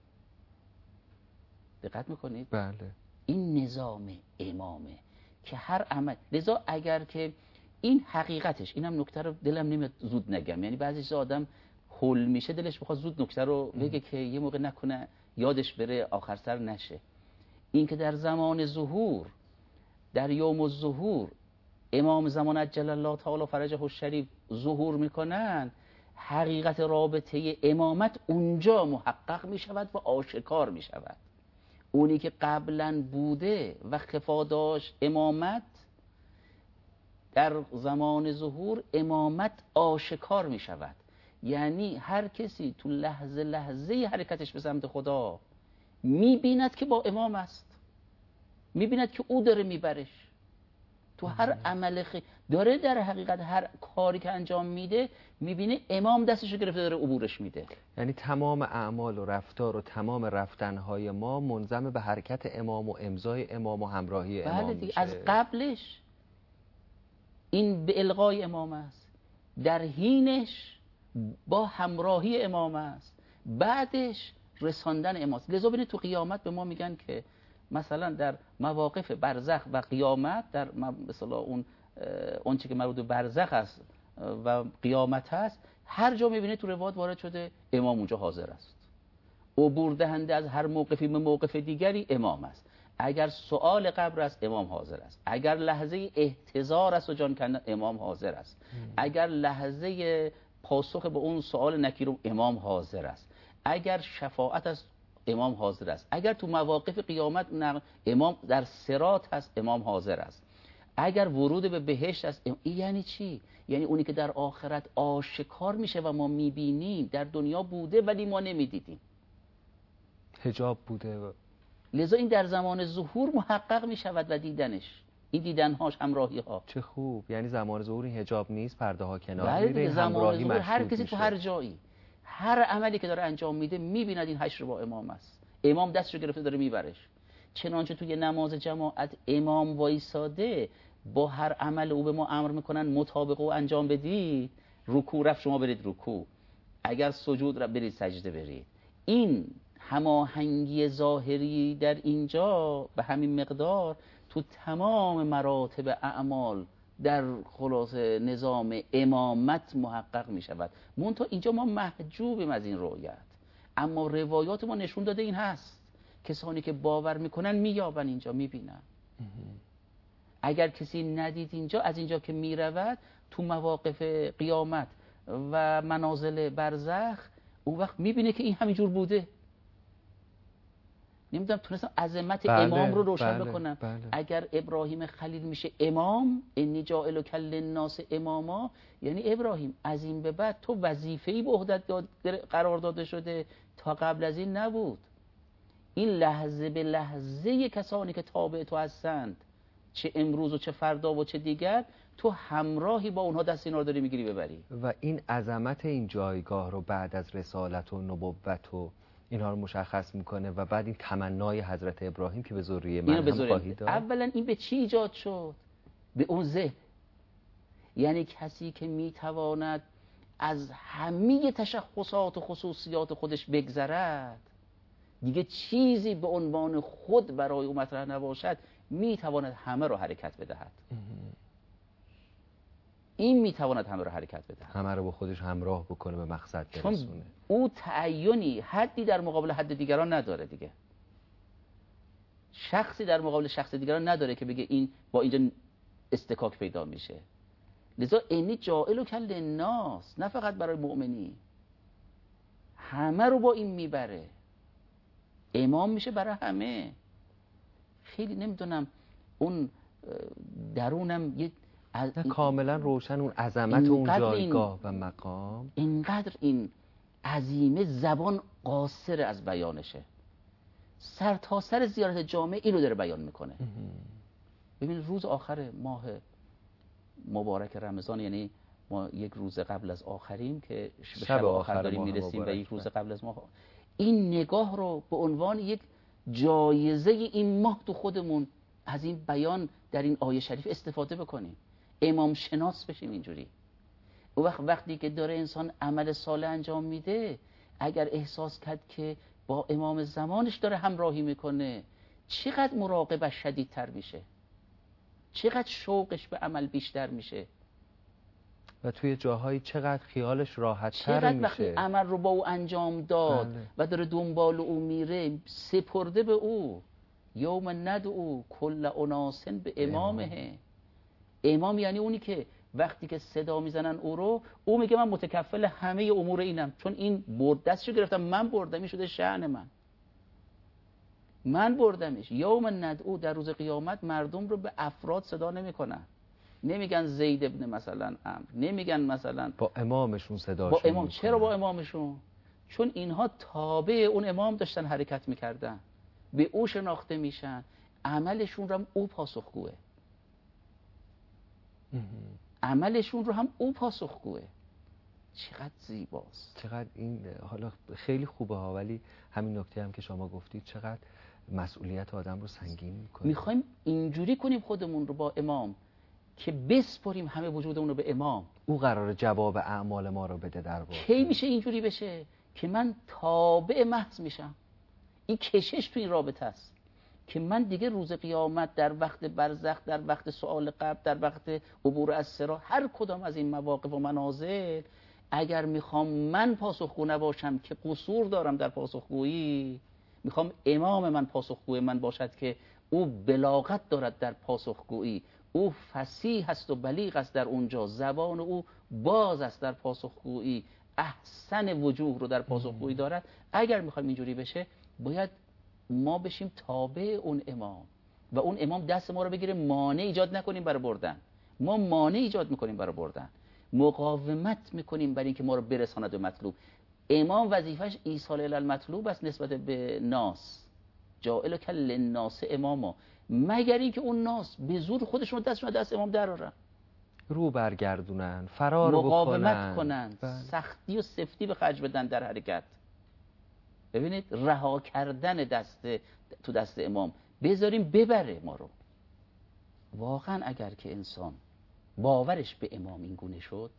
دقت میکنید؟ بله. این نظام امامه که هر عمل، لذا اگر که این حقیقتش، اینم نکته رو دلم نمیاد زود نگم، یعنی بعضی آدم هول میشه دلش بخواد زود نکته رو بگه که یه موقع نکنه یادش بره آخر سر نشه. این که در زمان ظهور، در یوم الظهور، امام زمان عجل الله تعالی فرجه الشریف ظهور میکنن، حقیقت رابطه امامت اونجا محقق میشود و آشکار میشود. اونی که قبلا بوده و خفا داشت امامت، در زمان ظهور امامت آشکار میشود. یعنی هر کسی تو لحظه حرکتش به سمت خدا میبیند که با امام است، میبیند که او داره میبرش تو هر عمل داره، در حقیقت هر کاری که انجام میده میبینه امام دستشو گرفته داره عبورش میده. یعنی تمام اعمال و رفتار و تمام رفتنهای ما منضم به حرکت امام و امضای امام و همراهی امام میشه. از قبلش این به الغای امام است، در حینش با همراهی امام است، بعدش رساندن امام است. لذا ببینید تو قیامت به ما میگن که مثلا در مواقف برزخ و قیامت، در مثلا اون چی که مربوط به برزخ است و قیامت هست، هر جا میبینید تو روایات وارد شده امام اونجا حاضر است. عبور دهنده از هر موقفی به موقف دیگری امام است. اگر سؤال قبر است امام حاضر است. اگر لحظه احتضار است و جان کندن امام حاضر است. اگر لحظه پاسخ به اون سؤال نکیر امام حاضر است. اگر شفاعت است امام حاضر است. اگر تو مواقف قیامت امام در صراط هست امام حاضر است. اگر ورود به بهشت است این یعنی چی؟ یعنی اونی که در آخرت آشکار میشه و ما میبینیم، در دنیا بوده ولی ما نمیدیدیم، حجاب بوده. لذا این در زمان ظهور محقق میشود و دیدنش، این دیدنهاش، همراهی ها. چه خوب. یعنی زمان ظهور این حجاب نیست، پرده ها کنار بله میره، همراهی مشهود هر کسی میشه. تو هر جایی هر عملی که داره انجام میده میبیند این حشر با امام است. امام دستشو گرفته داره میبرش. چنانچه توی نماز جماعت امام وایساده، با هر عمل او به ما امر میکنن مطابق او انجام بدید. رکوع رفت شما برید رکوع، اگر سجود رفت برید سجده برید. این هماهنگی ظاهری در اینجا به همین مقدار تو تمام مراتب اعمال در خلاصه نظام امامت محقق می شود. منتها اینجا ما محجوبیم از این رؤیت. اما روایات ما نشون داده این هست، کسانی که باور میکنن مییابن اینجا، میبینن. اگر کسی ندید اینجا، از اینجا که میرود تو مواقف قیامت و منازل برزخ، اون وقت میبینه که این همینجور بوده. نمیدونم تونستم عظمت امام رو روشن بکنم. اگر ابراهیم خلیل میشه امام، انی جاعلک للناس اماما، یعنی ابراهیم از این به بعد تو وظیفه‌ای به عهدت قرار داده شده، تا قبل از این نبود. این لحظه به لحظه کسانی که تابع تو هستند، چه امروز و چه فردا و چه دیگر، تو همراهی با اونها دست اینا رو داری میگیری ببری. و این عظمت این جایگاه رو بعد از رسالت و نبوت و اینها رو مشخص میکنه. و بعد این تمنای حضرت ابراهیم که به ذریه من هم خواهی داد. اولا این به چی ایجاد شد؟ به اون ذهن. یعنی کسی که میتواند از همه تشخصات و خصوصیات خودش بگذرد، دیگه چیزی به عنوان خود برای او مطرح نباشد، میتواند همه رو حرکت بدهد. این میتواند همه رو حرکت بدهد، همه رو با خودش همراه بکنه، به مقصد برسونه. او تعینی حدی در مقابل حد دیگران نداره دیگه. شخصی در مقابل شخص دیگران نداره که بگه این با اینجا استکاک پیدا میشه. لذا انی جاعلک للناس، نه فقط برای مؤمنی، همه رو با این میبره. امام میشه برای همه. خیلی نمیدونم اون درونم یه کاملا روشن اون عظمت اون جایگاه و مقام. اینقدر این عظیمه زبان قاصر از بیانشه. سر تا سر زیارت جامع اینو داره بیان میکنه. ببین روز آخر ماه مبارک رمضان، یعنی ما یک روز قبل از آخریم که به شب آخر داریم میرسیم و یک روز قبل از ماه، این نگاه رو به عنوان یک جایزه این ماه تو خودمون از این بیان در این آیه شریف استفاده بکنیم، امام شناس بشیم اینجوری. اون وقتی که داره انسان عمل صالح انجام میده، اگر احساس کرد که با امام زمانش داره همراهی میکنه، چقدر مراقبش شدیدتر میشه، چقدر شوقش به عمل بیشتر میشه و توی جاهایی چقدر خیالش راحت تر چقدر میشه. وقتی عمل رو با او انجام داد و داره دنبال او میره، سپرده به او. یوم ندعو کل اناس به امامه. امام یعنی اونی که وقتی که صدا میزنن او رو، او میگه من متکفل همه امور اینم، چون این برد دستشو گرفتم، من بردم، این شده شأن من بردمش. یوم ندعو، در روز قیامت مردم رو به افراد صدا نمیکنن، نمیگن زید ابن مثلا عمرو، نمیگن مثلا با امامشون صداشون با امام. چرا با امامشون؟ چون اینها تابع اون امام داشتن حرکت میکردن، به او شناخته میشن، عملشون رو هم او پاسخگوه، عملشون رو هم او پاسخگوه. چقدر زیباست، چقدر این حالا خیلی خوبه ها، ولی همین نکته هم که شما گفتید چقدر مسئولیت آدم رو سنگین میکنه. میخوایم اینجوری کنیم خودمون رو با امام که بسپریم همه وجودمون رو به امام. او قراره جواب اعمال ما رو بده در واقع. کی میشه اینجوری بشه که من تابع محض میشم؟ این کشش تو این رابطه است که من دیگه روز قیامت، در وقت برزخ، در وقت سؤال قبر، در وقت عبور از صراط، هر کدام از این مواقف و منازل، اگر میخوام من پاسخگو نباشم که قصور دارم در پاسخگویی، میخوام امام من پاسخگوی من باشد که او بلاغت دارد در پاسخگویی، او فصیح است و بلیغ است در اونجا، زبان او باز است در پاسخگویی، احسن وجوه رو در پاسخگویی دارد. اگر میخوایم اینجوری بشه، باید ما بشیم تابع اون امام و اون امام دست ما رو بگیره، مانع ایجاد نکنیم برای بردن. ما مانع ایجاد میکنیم برای بردن، مقاومت میکنیم برای اینکه ما رو برساند به مطلوب. امام وظیفش ایصال الی المطلوب است نسبت به ناس، جاعلک للناس اماما، مگر اینکه اون ناس به زور خودشون دستشون دست امام درارن، رو برگردونن، فرار مقاومت کنن، بله. سختی و سفتی به خرج بدن در حرکت. ببینید رها کردن تو دست امام، بذاریم ببره ما رو. واقعا اگر که انسان باورش به امام این گونه شد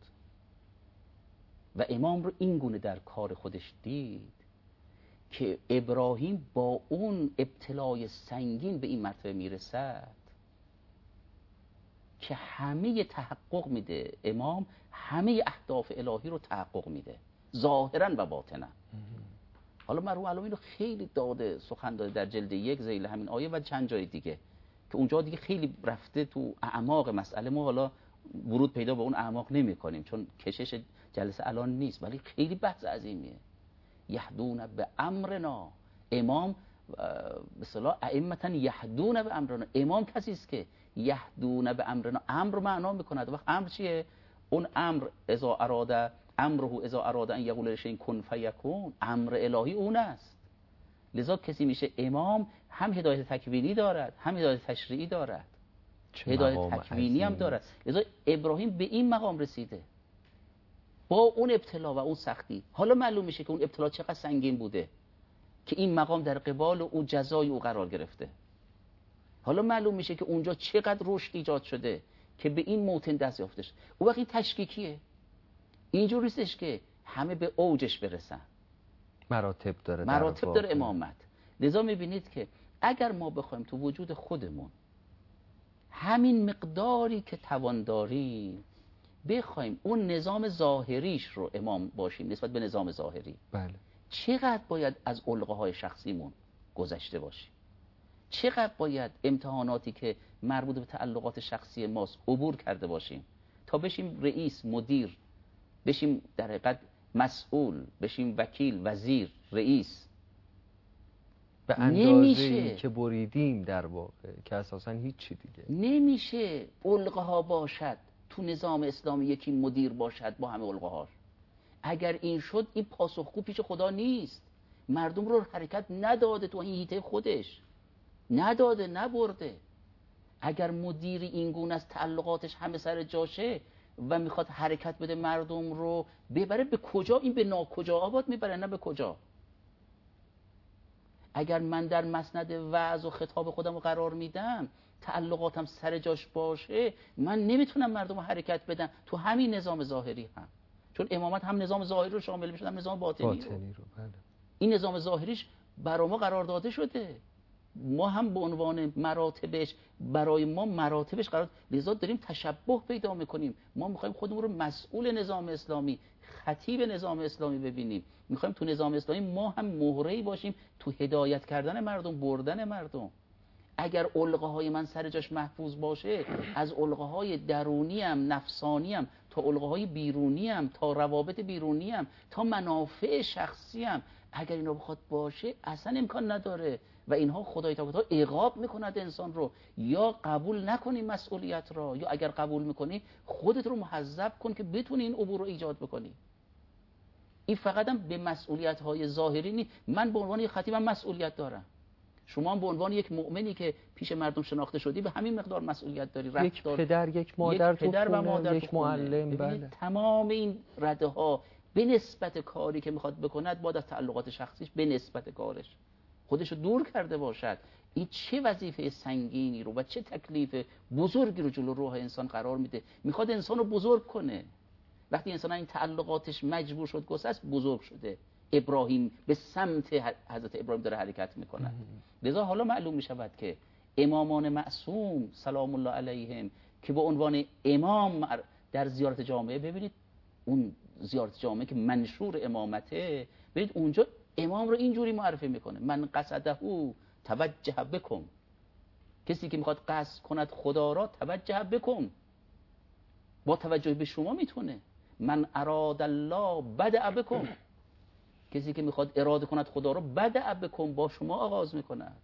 و امام رو این گونه در کار خودش دید که ابراهیم با اون ابتلای سنگین به این مرتبه میرسد که همه تحقق میده، امام همه اهداف الهی رو تحقق میده، ظاهرا و باطنا. حالا مرحوم علامه اینو خیلی داده، سخن داده در جلد 1 ذیل همین آیه و چند جای دیگه که اونجا دیگه خیلی رفته تو اعماق مسئله. ما حالا ورود پیدا به اون اعماق نمی‌کنیم چون کشش جلسه الان نیست، ولی خیلی بحث عظیمیه. یهدون به امرنا، امام به اصطلاح ائمه یهدون به امرنا، امام کسی است که یهدون به امرنا امر معنا میکند. وقت امر چیه؟ اون امر اذا اراد امره اذا اراد ان یقول لشیء کن فیکون، امر الهی اون است. لذا کسی میشه امام هم هدایت تکوینی دارد هم هدایت تشریعی دارد، هدایت تکوینی هم دارد. لذا ابراهیم به این مقام رسیده با اون ابتلا و اون سختی. حالا معلوم میشه که اون ابتلا چقدر سنگین بوده که این مقام در قبال او جزای او قرار گرفته. حالا معلوم میشه که اونجا چقدر رشد ایجاد شده که به این موطن دست یافتش. اون وقت این تشکیکیه، اینجور نیستش که همه به اوجش برسن. مراتب داره، مراتب داره امامت. لذا میبینید که اگر ما بخوایم تو وجود خودمون همین مقداری که توان داریم بخوایم اون نظام ظاهریش رو امام باشیم نسبت به نظام ظاهری، بله، چقدر باید از علقه‌های شخصیمون گذشته باشیم، چقدر باید امتحاناتی که مربوط به تعلقات شخصی ماست عبور کرده باشیم تا بشیم رئیس، مدیر، بشیم در حقیقت مسئول، بشیم وکیل، وزیر، رئیس. به اندازه‌ای که بریدیم در واقع که اساساً هیچی دیگه نمیشه علقه ها باشد تو نظام اسلامی یکی مدیر باشد با همه علقه هاش. اگر این شد این پاسخگو پیش خدا نیست، مردم رو حرکت نداده تو این هیته خودش، نداده نبرده. اگر مدیری این گونه از تعلقاتش همه سر جاشه و میخواد حرکت بده مردم رو ببره به کجا؟ این به ناکجا آباد میبره، نه به کجا. اگر من در مسند وعظ و خطاب خودم رو قرار میدم تعلقاتم سر جاش باشه، من نمیتونم مردم رو حرکت بدم تو همین نظام ظاهری هم، چون امامت هم نظام ظاهری رو شامل میشه هم نظام باطنی رو. بله. این نظام ظاهریش برای ما قرار داده شده، ما هم به عنوان مراتبش برای ما مراتبش قرار، لذا داریم تشبه پیدا میکنیم. ما میخوایم خودمون رو مسئول نظام اسلامی، خطیب نظام اسلامی ببینیم، میخوایم تو نظام اسلامی ما هم مهره‌ای باشیم تو هدایت کردن مردم، بردن مردم. اگر علقه های من سر جاش محفوظ باشه، از علقه های درونیم، نفسانیم تا علقه های بیرونیم، تا روابط بیرونیم، تا منافع شخصیم، اگر اینا بخواد باشه اصلا امکان نداره و اینها خدای تعالی عقاب میکند انسان رو. یا قبول نکنی مسئولیت را، یا اگر قبول میکنی خودت رو محذب کن که بتونی این عبور رو ایجاد بکنی. این فقط هم به مسئولیت های ظاهری نیست. من به عنوان یک خطیبم مسئولیت دارم، شما هم به عنوان یک مؤمنی که پیش مردم شناخته شدی به همین مقدار مسئولیت داری. یک پدر، یک مادر، و مادر، یک معلم. بله. تمام این رده ها به نسبت کاری که میخواد بکند باید از تعلقات شخصیش به نسبت کارش خودشو دور کرده باشد. این چه وظیفه سنگینی رو و چه تکلیف بزرگی رو جلو روح انسان قرار میده. میخواد انسان رو بزرگ کنه. وقتی انسان این تعلقاتش مجبور شد گسست، بزرگ شده. ابراهیم به سمت حضرت ابراهیم داره حرکت میکنه. لذا حالا معلوم میشود که امامان معصوم سلام الله علیهم که به عنوان امام در زیارت جامعه، ببینید اون زیارت جامعه که منشور امامته، ببینید اونجا امام رو اینجوری معرفی میکنه: من قصده توجه بکن، کسی که میخواد قصد کند خدا را توجه بکن، با توجه به شما میتونه. من اراد الله بدأ بکن، کسی که میخواد اراده کند خدا را بدأ بکن، با شما آغاز میکند.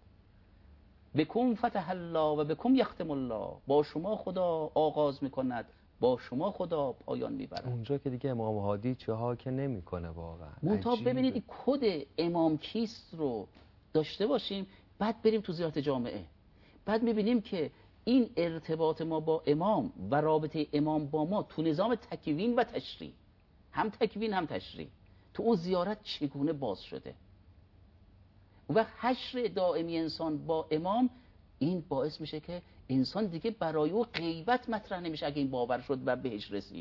بکن فتح الله و بکن یختم الله، با شما خدا آغاز میکند، با شما خدا پایان میبرد. اونجا که دیگه امام هادی چه ها که نمیکنه واقعا. منتها ببینید این کد امام کیست رو داشته باشیم، بعد بریم تو زیارت جامعه، بعد میبینیم که این ارتباط ما با امام و رابطه امام با ما تو نظام تکوین و تشریع، هم تکوین هم تشریع، تو اون زیارت چگونه باز شده. و حشر دائمی انسان با امام، این باعث میشه که انسان دیگه برای او غیبت مطرح نمیشه. اگه این باور شد و بهش رسید،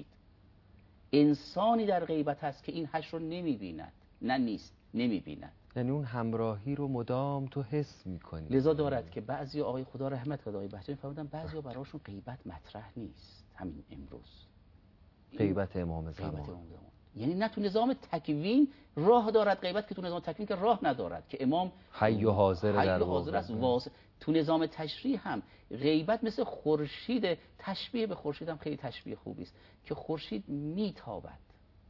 انسانی در غیبت هست که این حشر رو نمیبیند، نه نیست، نمیبیند. یعنی اون همراهی رو مدام تو حس میکنی. لذا دارد که بعضی آقای خدا رحمت کنه، آقای بهجتی فرمودن بعضیا براشون غیبت مطرح نیست. همین امروز غیبت امام زمان، یعنی نه تو نظام تکوین راه دارد غیبت، که تو نظام تکوین که راه ندارد، که امام حی و حاضر در حاضر است. تو نظام تشریع هم غیبت مثل خورشید، تشبیه به خورشید هم خیلی تشبیه خوبی است که خورشید میتابد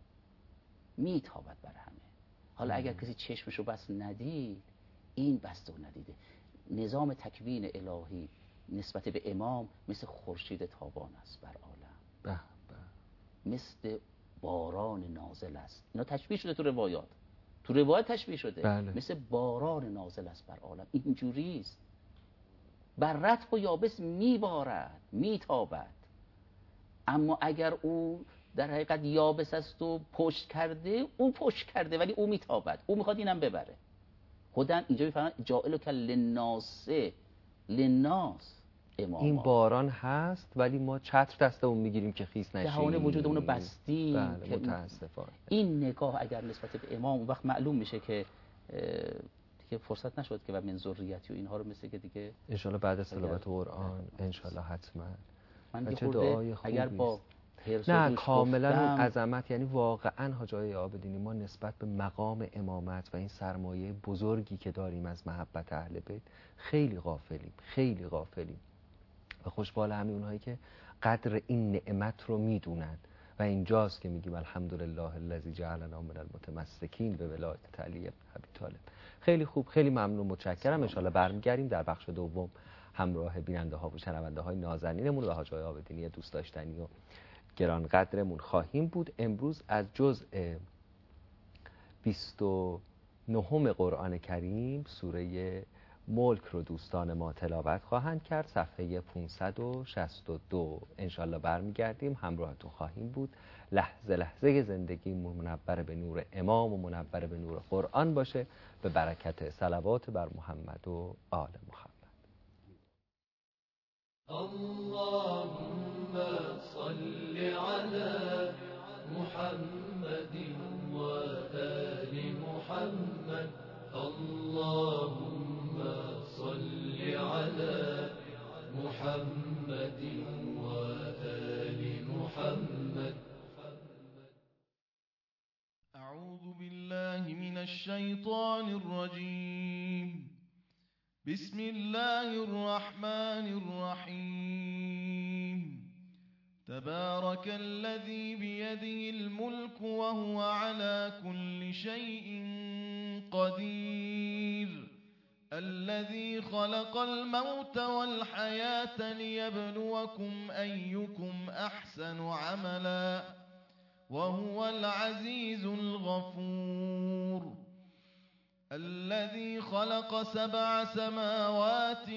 بر همه. حالا اگر کسی چشمشو بس ندید، این بسته و ندیده. نظام تکوین الهی نسبت به امام مثل خورشید تابان است بر عالم، مثل باران نازل است. اینا تشبیه شده تو روایات تشبیه شده. بله. مثل باران نازل است بر عالم. اینجوری است. بر رطب و یابس میبارد، میتابد. اما اگر او در حقیقت یابس است و پشت کرده، او پشت کرده ولی او میتابد، او میخواد اینم ببره. خودن اینجا میفهمن جائل کل للناس امام. این باران هست ولی ما چتر دستمون میگیریم که خیس نشیم، دهان وجودمون رو بستیم. بله، متاسفانه. این نگاه اگر نسبت به امام اون وقت معلوم میشه که دیگه فرصت نشد که و من ذریتی و اینها رو مثل که دیگه انشالله بعد از تلاوت قرآن انشالله حتما. من چه دعای خوبی اگر با نه کاملا اون عظمت، یعنی واقعا حاج آقای آبدینی ما نسبت به مقام امامت و این سرمایه بزرگی که داریم از محبت اهل بیت خیلی غافلیم و خوشبال همین اونهایی که قدر این نعمت رو میدونن و اینجاست که میگیم الحمدلله الذی جعلنا من المتمسکین به ولایت علی بن ابی طالب. خیلی خوب، خیلی ممنون، متشکرم. ان شاءالله برمیگردیم در بخش دوم همراه بیننده ها و شنونده های نازنینمون و حاج آقای آبدینی دوست داشتنی و گرانقدرمون خواهیم بود. امروز از جزء 29 قرآن کریم سوره ملک رو دوستان ما تلاوت خواهند کرد، صفحه 562. انشالله برمیگردیم، همراهتون خواهیم بود. لحظه لحظه زندگی منور به نور امام و منور به نور قرآن باشه، به برکت صلوات بر محمد و آل محمد. اللهم صل على محمد وآل محمد. اللهم صل على محمد وآل محمد. أعوذ بالله من الشيطان الرجيم. بسم الله الرحمن الرحيم. تبارك الذي بيده الملك وهو على كل شيء قدير. الذي خلق الموت والحياة ليبلوكم أيكم أحسن عملا وهو العزيز الغفور. الذي خلق 7 سماوات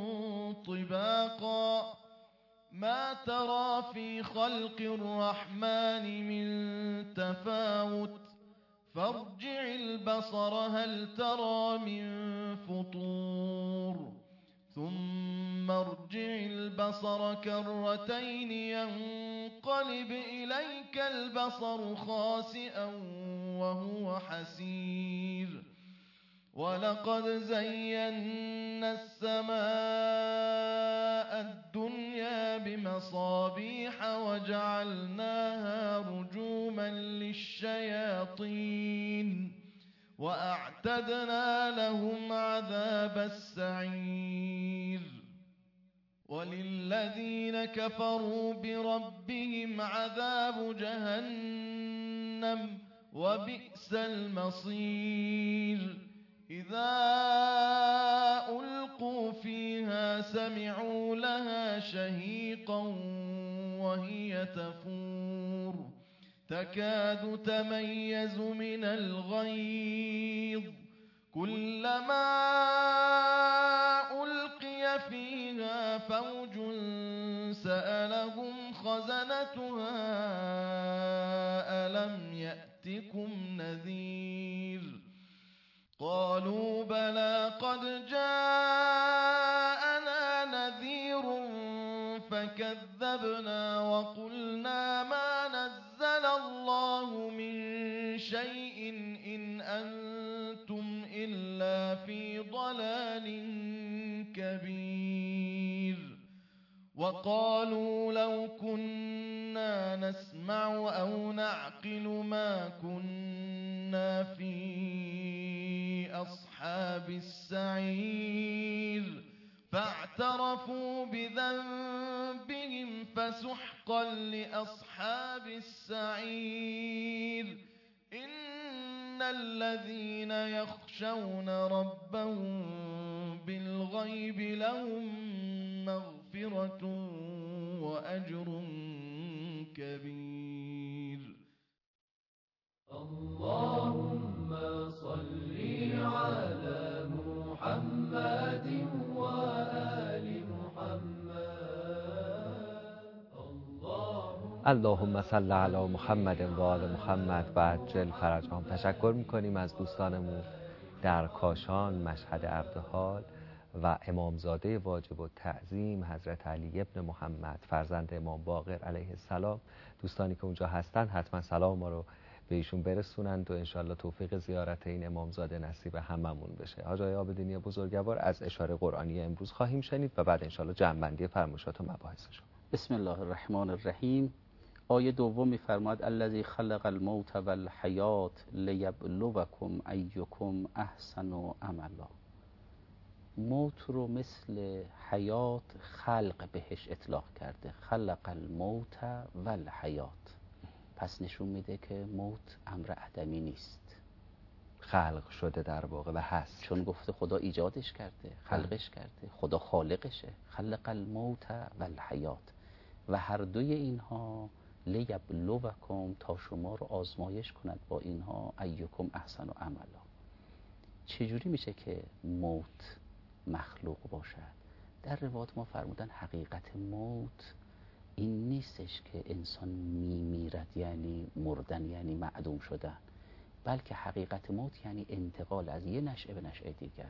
طباقا ما ترى في خلق الرحمن من تفاوت فارجع البصر هل ترى من فطور ثم ارجع البصر كرتين ينقلب إليك البصر خاسئا وهو حسير. ولقد زينا السماء الدنيا بمصابيح وجعلناها رجوما للشياطين وأعتدنا لهم عذاب السعير. وللذين كفروا بربهم عذاب جهنم وبئس المصير. إذا ألقوا فيها سمعوا لها شهيقا وهي تفور تكاد تميز من الغيظ كلما ألقي فيها فوج سألهم خزنتها ألم يأتكم نذير. قالوا بلى قد جاءنا نذير فكذبنا وقلنا ما نزل الله من شيء إن أنتم إلا في ضلال كبير. وقالوا لو كنا كنا نسمع أو نعقل ما كنا في أصحاب السعير فاعترفوا بذنبهم فسحقا لأصحاب السعير إن الذين يخشون ربهم بالغيب لهم مغفرة وأجر كبير. اللهم صل على محمد وآل محمد. اللهم صل علی محمد و آل محمد و عجل فرجهم. تشکر میکنیم از دوستانمون در کاشان، مشهد عبدحال و امامزاده واجب التعظیم حضرت علی ابن محمد فرزند امام باقر علیه السلام. دوستانی که اونجا هستن حتما سلام ما رو به ایشون برسونند و انشالله توفیق زیارت این امامزاده نصیب هممون بشه. حاج آقای عابدینی بزرگوار از اشاره قرآنی امروز خواهیم شنید و بعد انشالله جمع‌بندی فرمایشات و مباحثشون. بسم الله الرحمن الرحیم. آیه دوم می‌فرماید الذی خلق الموت والحیات لیبلوکم ایکم احسن عملا. موت رو مثل حیات خلق بهش اطلاق کرده، خلق الموت والحیات. پس نشون میده که موت امر عدمی نیست، خلق شده در واقع و هست، چون گفته خدا ایجادش کرده، خلقش کرده، خدا خالقشه. خلق الموت والحیات و هر دوی اینها لیبلوکم تا شما رو آزمایش کند با اینها ایکم احسن عملا. چجوری میشه که موت مخلوق باشد؟ در روایات ما فرمودن حقیقت موت این نیستش که انسان میمیرد یعنی مردن یعنی معدوم شدن، بلکه حقیقت موت یعنی انتقال از یه نشأه به نشأه دیگر.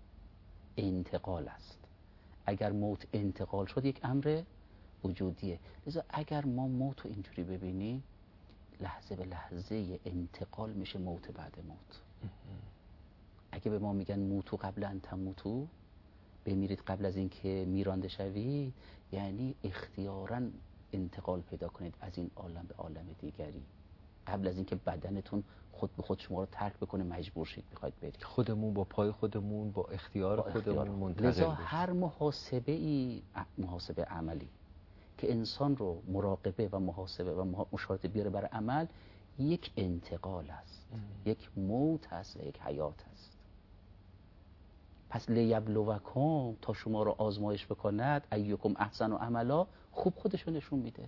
انتقال است. اگر موت انتقال شد یک امر وجودیه. لذا اگر ما موت رو اینجوری ببینیم لحظه به لحظه انتقال میشه موت بعد موت. اگه به ما میگن موتو قبل ان تموتو، بمیرید قبل از اینکه میرانده شوید، یعنی اختیاراً انتقال پیدا کنید از این عالم به عالم دیگری، قبل از اینکه بدنتون خود به خود شما رو ترک بکنه مجبور شید بخواید برید. خودمون با پای خودمون با اختیار خودمون منتقل لذا بشیم. هر محاسبه عملی که انسان رو مراقبه و محاسبه و مشاهده بیاره برای عمل، یک انتقال است، یک موت هست و یک حیات هست. پس لیبلوکم تا شما رو آزمایش بکند ایکم احسن و عملا، خوب خودشو نشون میده.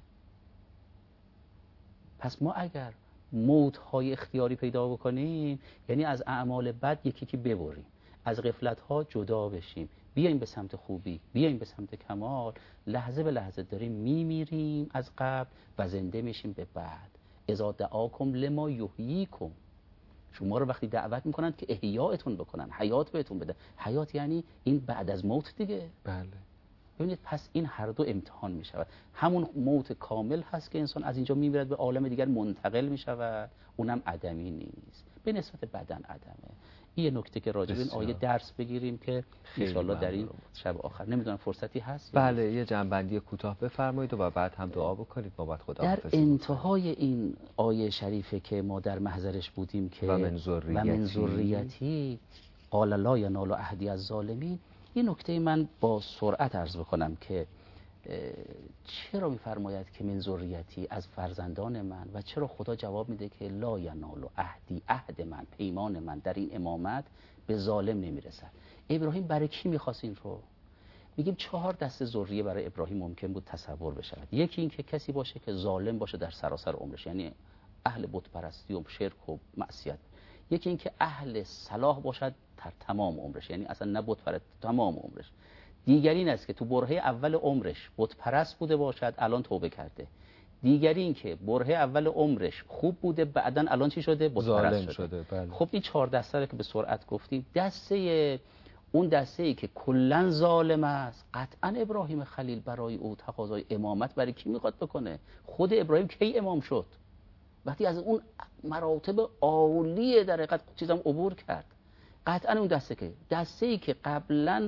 پس ما اگر موت های اختیاری پیدا بکنیم یعنی از اعمال بد یکی ببریم، از غفلت ها جدا بشیم، بیایم به سمت خوبی، بیایم به سمت کمال. لحظه به لحظه داریم میمیریم از قبل و زنده میشیم به بعد. اذا دعاکم لما یحییکم، شما رو وقتی دعوت میکنن که احیاءتون بکنن، حیات بهتون بده. حیات یعنی این بعد از موت دیگه. بله. ببینید پس این هر دو امتحان میشود. همون موت کامل هست که انسان از اینجا میمیرد به عالم دیگر منتقل میشود، اونم عدمی نیست، به نسبت بدن عدمه. این نکته که راجع به این آیه درس بگیریم که ان شاءالله در این شب آخر. نمیدونم فرصتی هست؟ بله یه جنبندی کوتاه بفرمایید و بعد هم دعا بکنید ما بعد خدا در انتهای این آیه شریفه که ما در محضرش بودیم که و من ذریتی قال لا ینال عهدی الظالمین، یه نکته من با سرعت عرض بکنم که چرا میفرماید که من ذریتی از فرزندان من و چرا خدا جواب میده که لا ینال عهدی، عهد من، پیمان من در این امامت به ظالم نمیرسد. ابراهیم برای کی میخواست این رو؟ میگیم 4 دسته ذریه برای ابراهیم ممکن بود تصور بشود. یکی این که کسی باشه که ظالم باشه در سراسر عمرش، یعنی اهل بت پرستی و شرک و معصیت. یکی این که اهل صلاح باشد در تمام عمرش، یعنی اصلا نه بت پرست تمام عمرش. دیگری این است که تو برهه اول عمرش بت پرست بوده باشد الان توبه کرده. دیگری این که برهه اول عمرش خوب بوده بعدن الان چی شده؟ بت پرست شده. بله. خب این 4 دسته رو که به سرعت گفتیم، اون دسته ای که کلا ظالم است، قطعا ابراهیم خلیل برای او تقاضای امامت برای کی میخواد بکنه؟ خود ابراهیم کی امام شد؟ وقتی از اون مراتب عالی در حقیقت چیزام عبور کرد. قطعا اون دسته ای که قبلا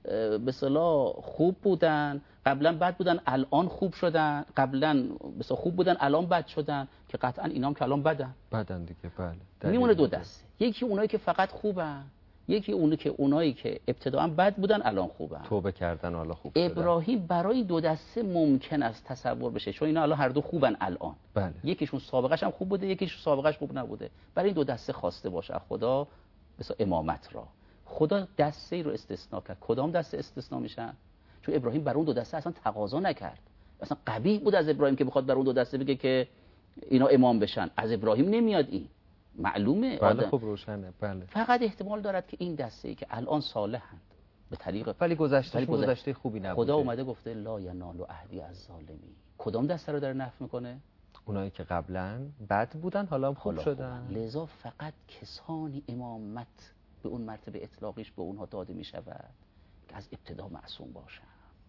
به اصطلاح خوب بودن، قبلا بد بودن، الان خوب شدن، قبلا به اصطلاح خوب بودن الان بد شدن، که قطعا اینام که الان بدن دیگه. بله میمونه دو دسته، یکی اونایی که فقط خوبن، یکی اونایی که ابتداء بد بودن الان خوبن، توبه کردن و حالا خوب شدن. ابراهیم برای دو دسته ممکن است تصور بشه، چون اینا الان هر دو خوبن الان. بله. یکیشون سابقش هم خوب بوده، یکیشون سابقش خوب نبوده. برای این دو دسته خواسته باشه از خدا مثلا امامت را. خدا دسته ای رو استثناء کرد. کدام دسته استثناء میشن؟ چون ابراهیم بر اون دو دسته اصلا تقاضا نکرد. اصلا قبیح بود از ابراهیم که بخواد بر اون دو دسته بگه که اینا امام بشن. از ابراهیم نمیاد این. معلومه. بله خب روشنه. بله. فقط احتمال دارد که این دسته ای که الان صالحند به طریق ولی گذشته خوبی نبوده. خدا اومده گفته لا ینال عهدی الظالمین. کدام دسته رو داره نفی میکنه؟ اونایی که قبلا بد بودن حالا خوب شدن. لذا فقط کسانی امامت به اون مرتبه اطلاقیش به اونها داده می شود که از ابتدا معصوم باشن.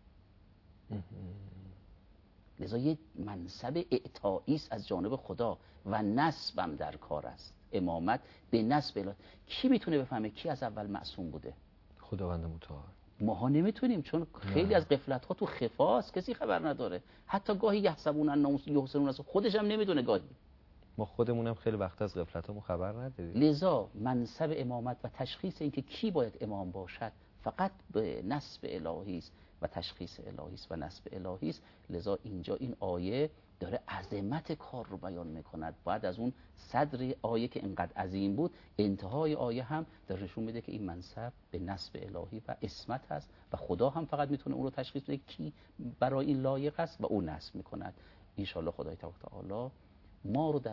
لذا یه منصب اعطایی است از جانب خدا و نسبم در کار است. امامت به نسب الهی. کی میتونه بفهمه کی از اول معصوم بوده؟ خداوند متعال. ماها نمیتونیم، چون خیلی از غفلت ها تو خفاست، کسی خبر نداره. حتی گاهی یحسبون انهم یحسنون خودش هم نمیدونه، گاهی ما خودمونم خیلی وقت از غفلتامون خبر نداریم. لذا منصب امامت و تشخیص اینکه کی باید امام باشد فقط به نسب الهی است و تشخیص الهی است و نسب الهی است. لذا اینجا این آیه داره عظمت کار رو بیان میکند. بعد از اون صدر آیه که اینقدر عظیم بود، انتهای آیه هم داره نشون میده که این منصب به نسب الهی و اسمت هست و خدا هم فقط میتونه اون رو تشخیص بده کی برای این لایق است و اون نسب میکند. ان شاءالله خدای تعالی ما رو در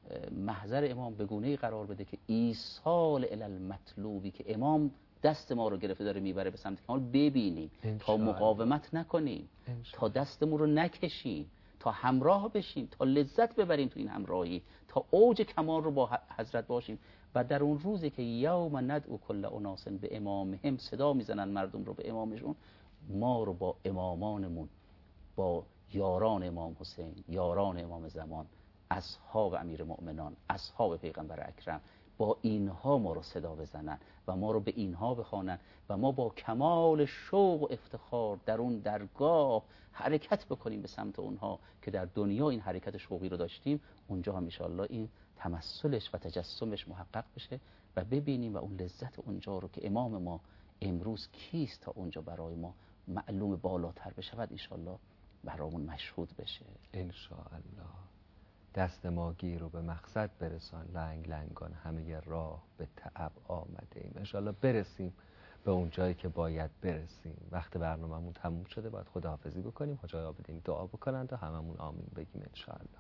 محضر امام به گونه‌ای قرار بده که ایصال الی المطلوبی که امام دست ما رو گرفته داره میبره به سمت کمال ببینیم، تا مقاومت نکنیم، تا دستمون رو نکشیم، تا همراه بشیم، تا لذت ببریم تو این همراهی، تا اوج کمال رو با حضرت باشیم. و در اون روزی که یوم ندعو کل اناس به امامهم، صدا میزنن مردم رو به امامشون، ما رو با امامانمون، با یاران امام حسین، یاران امام زمان، اصحاب امیر مؤمنان، اصحاب پیغمبر اکرم، با اینها ما رو صدا بزنن و ما رو به اینها بخوانن و ما با کمال شوق و افتخار در اون درگاه حرکت بکنیم به سمت اونها که در دنیا این حرکت شوقی رو داشتیم. اونجا هم انشاءالله این تمثلش و تجسمش محقق بشه و ببینیم و اون لذت اونجا رو که امام ما امروز کیست تا اونجا برای ما معلوم بالاتر بشود انشاءالله برامون مشهود بشه. انشاءالله. دست ما گیر رو به مقصد برسان، لنگ لنگان همه راه به تعب آمده ایم. انشاءالله برسیم به اون جایی که باید برسیم. وقت برنامه‌مون تموم شده، باید خداحافظی بکنیم. حاج آقای عابدین دعا بکنند و هممون آمین بگیم انشاءالله.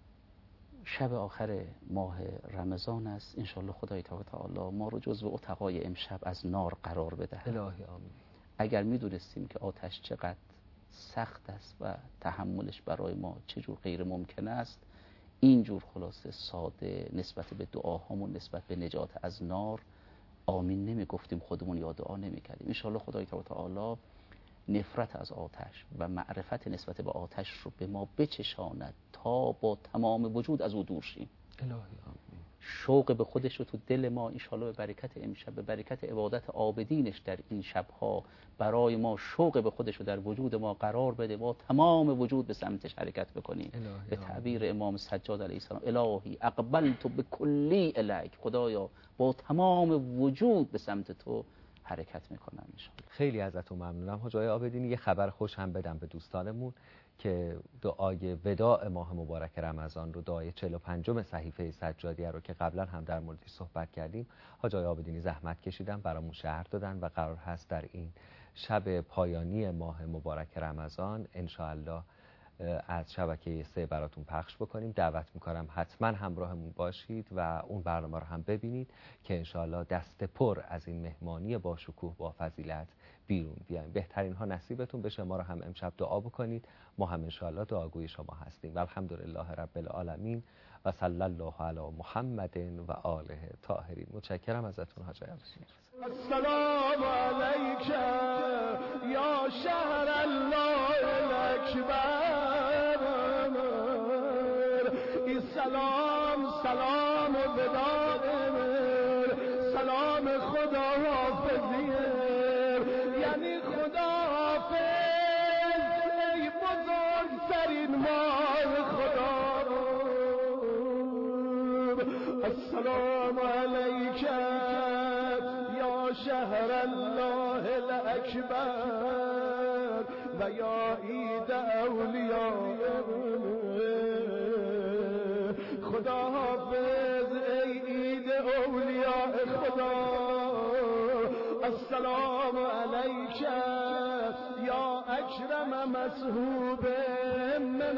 شب آخر ماه رمضان است. انشاءالله خدای تعالی ما رو جزو عتقای امشب از نار قرار بده. الهی آمین. اگر میدونستیم که آتش چقدر سخت است و تحملش برای ما چجور غیر ممکن است، اینجور خلاصه ساده نسبت به دعاهامون نسبت به نجات از نار آمین نمی گفتیم خودمون یا دعا نمی کردیم. انشاءالله خدای تعالی نفرت از آتش و معرفت نسبت به آتش رو به ما بچشاند تا با تمام وجود از او دور شیم. الهی آمین. شوق به خودش رو تو دل ما انشاءالله به برکت امشب، به برکت عبادت عابدینش در این شبها برای ما شوق به خودش رو در وجود ما قرار بده، با تمام وجود به سمتش حرکت بکنیم. به تعبیر امام سجاد علیه السلام الهی اقبلت بکلی الیک، خدایا با تمام وجود به سمت تو حرکت میکنم انشاءالله. خیلی ازتون ممنونم حاج آقای عابدین. یه خبر خوش هم بدم به دوستانمون که دعای وداع ماه مبارک رمضان رو، دعای 45م صحیفه سجادیه رو که قبلا هم در موردش صحبت کردیم، حاج آقای عابدینی زحمت کشیدن برامون شرح دادن و قرار هست در این شب پایانی ماه مبارک رمضان انشاءالله از شبکه 3 براتون پخش بکنیم. دعوت میکنم حتما همراهمون باشید و اون برنامه رو هم ببینید که انشاءالله دست پر از این مهمانی با شکوه با فضیلت بیرون بیایم. بهترین ها نصیبتون بشه. ما رو هم امشب دعا بکنید. ما هم انشاءالله دعاگوی شما هستیم. و الحمدلله رب العالمین و صلی الله علی محمد و آله طاهرین. متشکرم ازتون حاج آقای عابدین. السلام علیک یا شهر الله الاکبر. این سلام وداع، سلام خدا حافظیه، یعنی ای بزرگترین مال خدا. السلام علیک یا شهر الله الاکبر و یا عید اولیاء. خدا حافظ ای عید اولیاء خدا. السلام علیک یا اکرم مسحوب من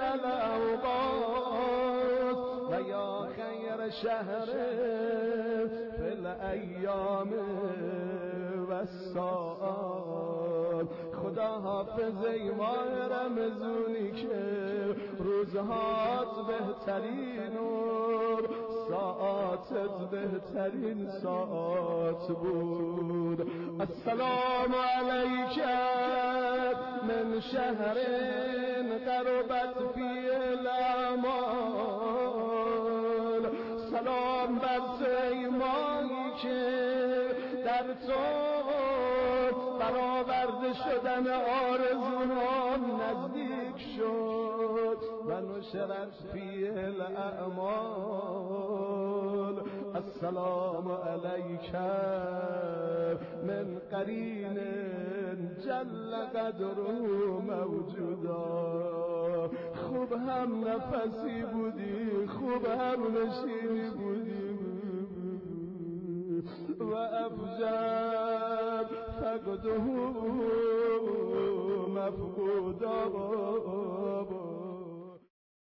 الاوقات و یا خیر شهر فی الایام و الساعات. خدا حافظ ای ماه رمضانی که روزهات بهترین و ساعاتت بهترین ساعت بود. السلام علیک من شهر قربت فی الاعمال. سلام بر ای ماهی که در تو برآورده شدن آرزوان نزدیک شد و نشرت فی الاعمال. السلام علیک من قرین جل قدره موجودا. خوب هم نفسی بودی، خوب هم نشینی بودی و افجر فقده مفقودا.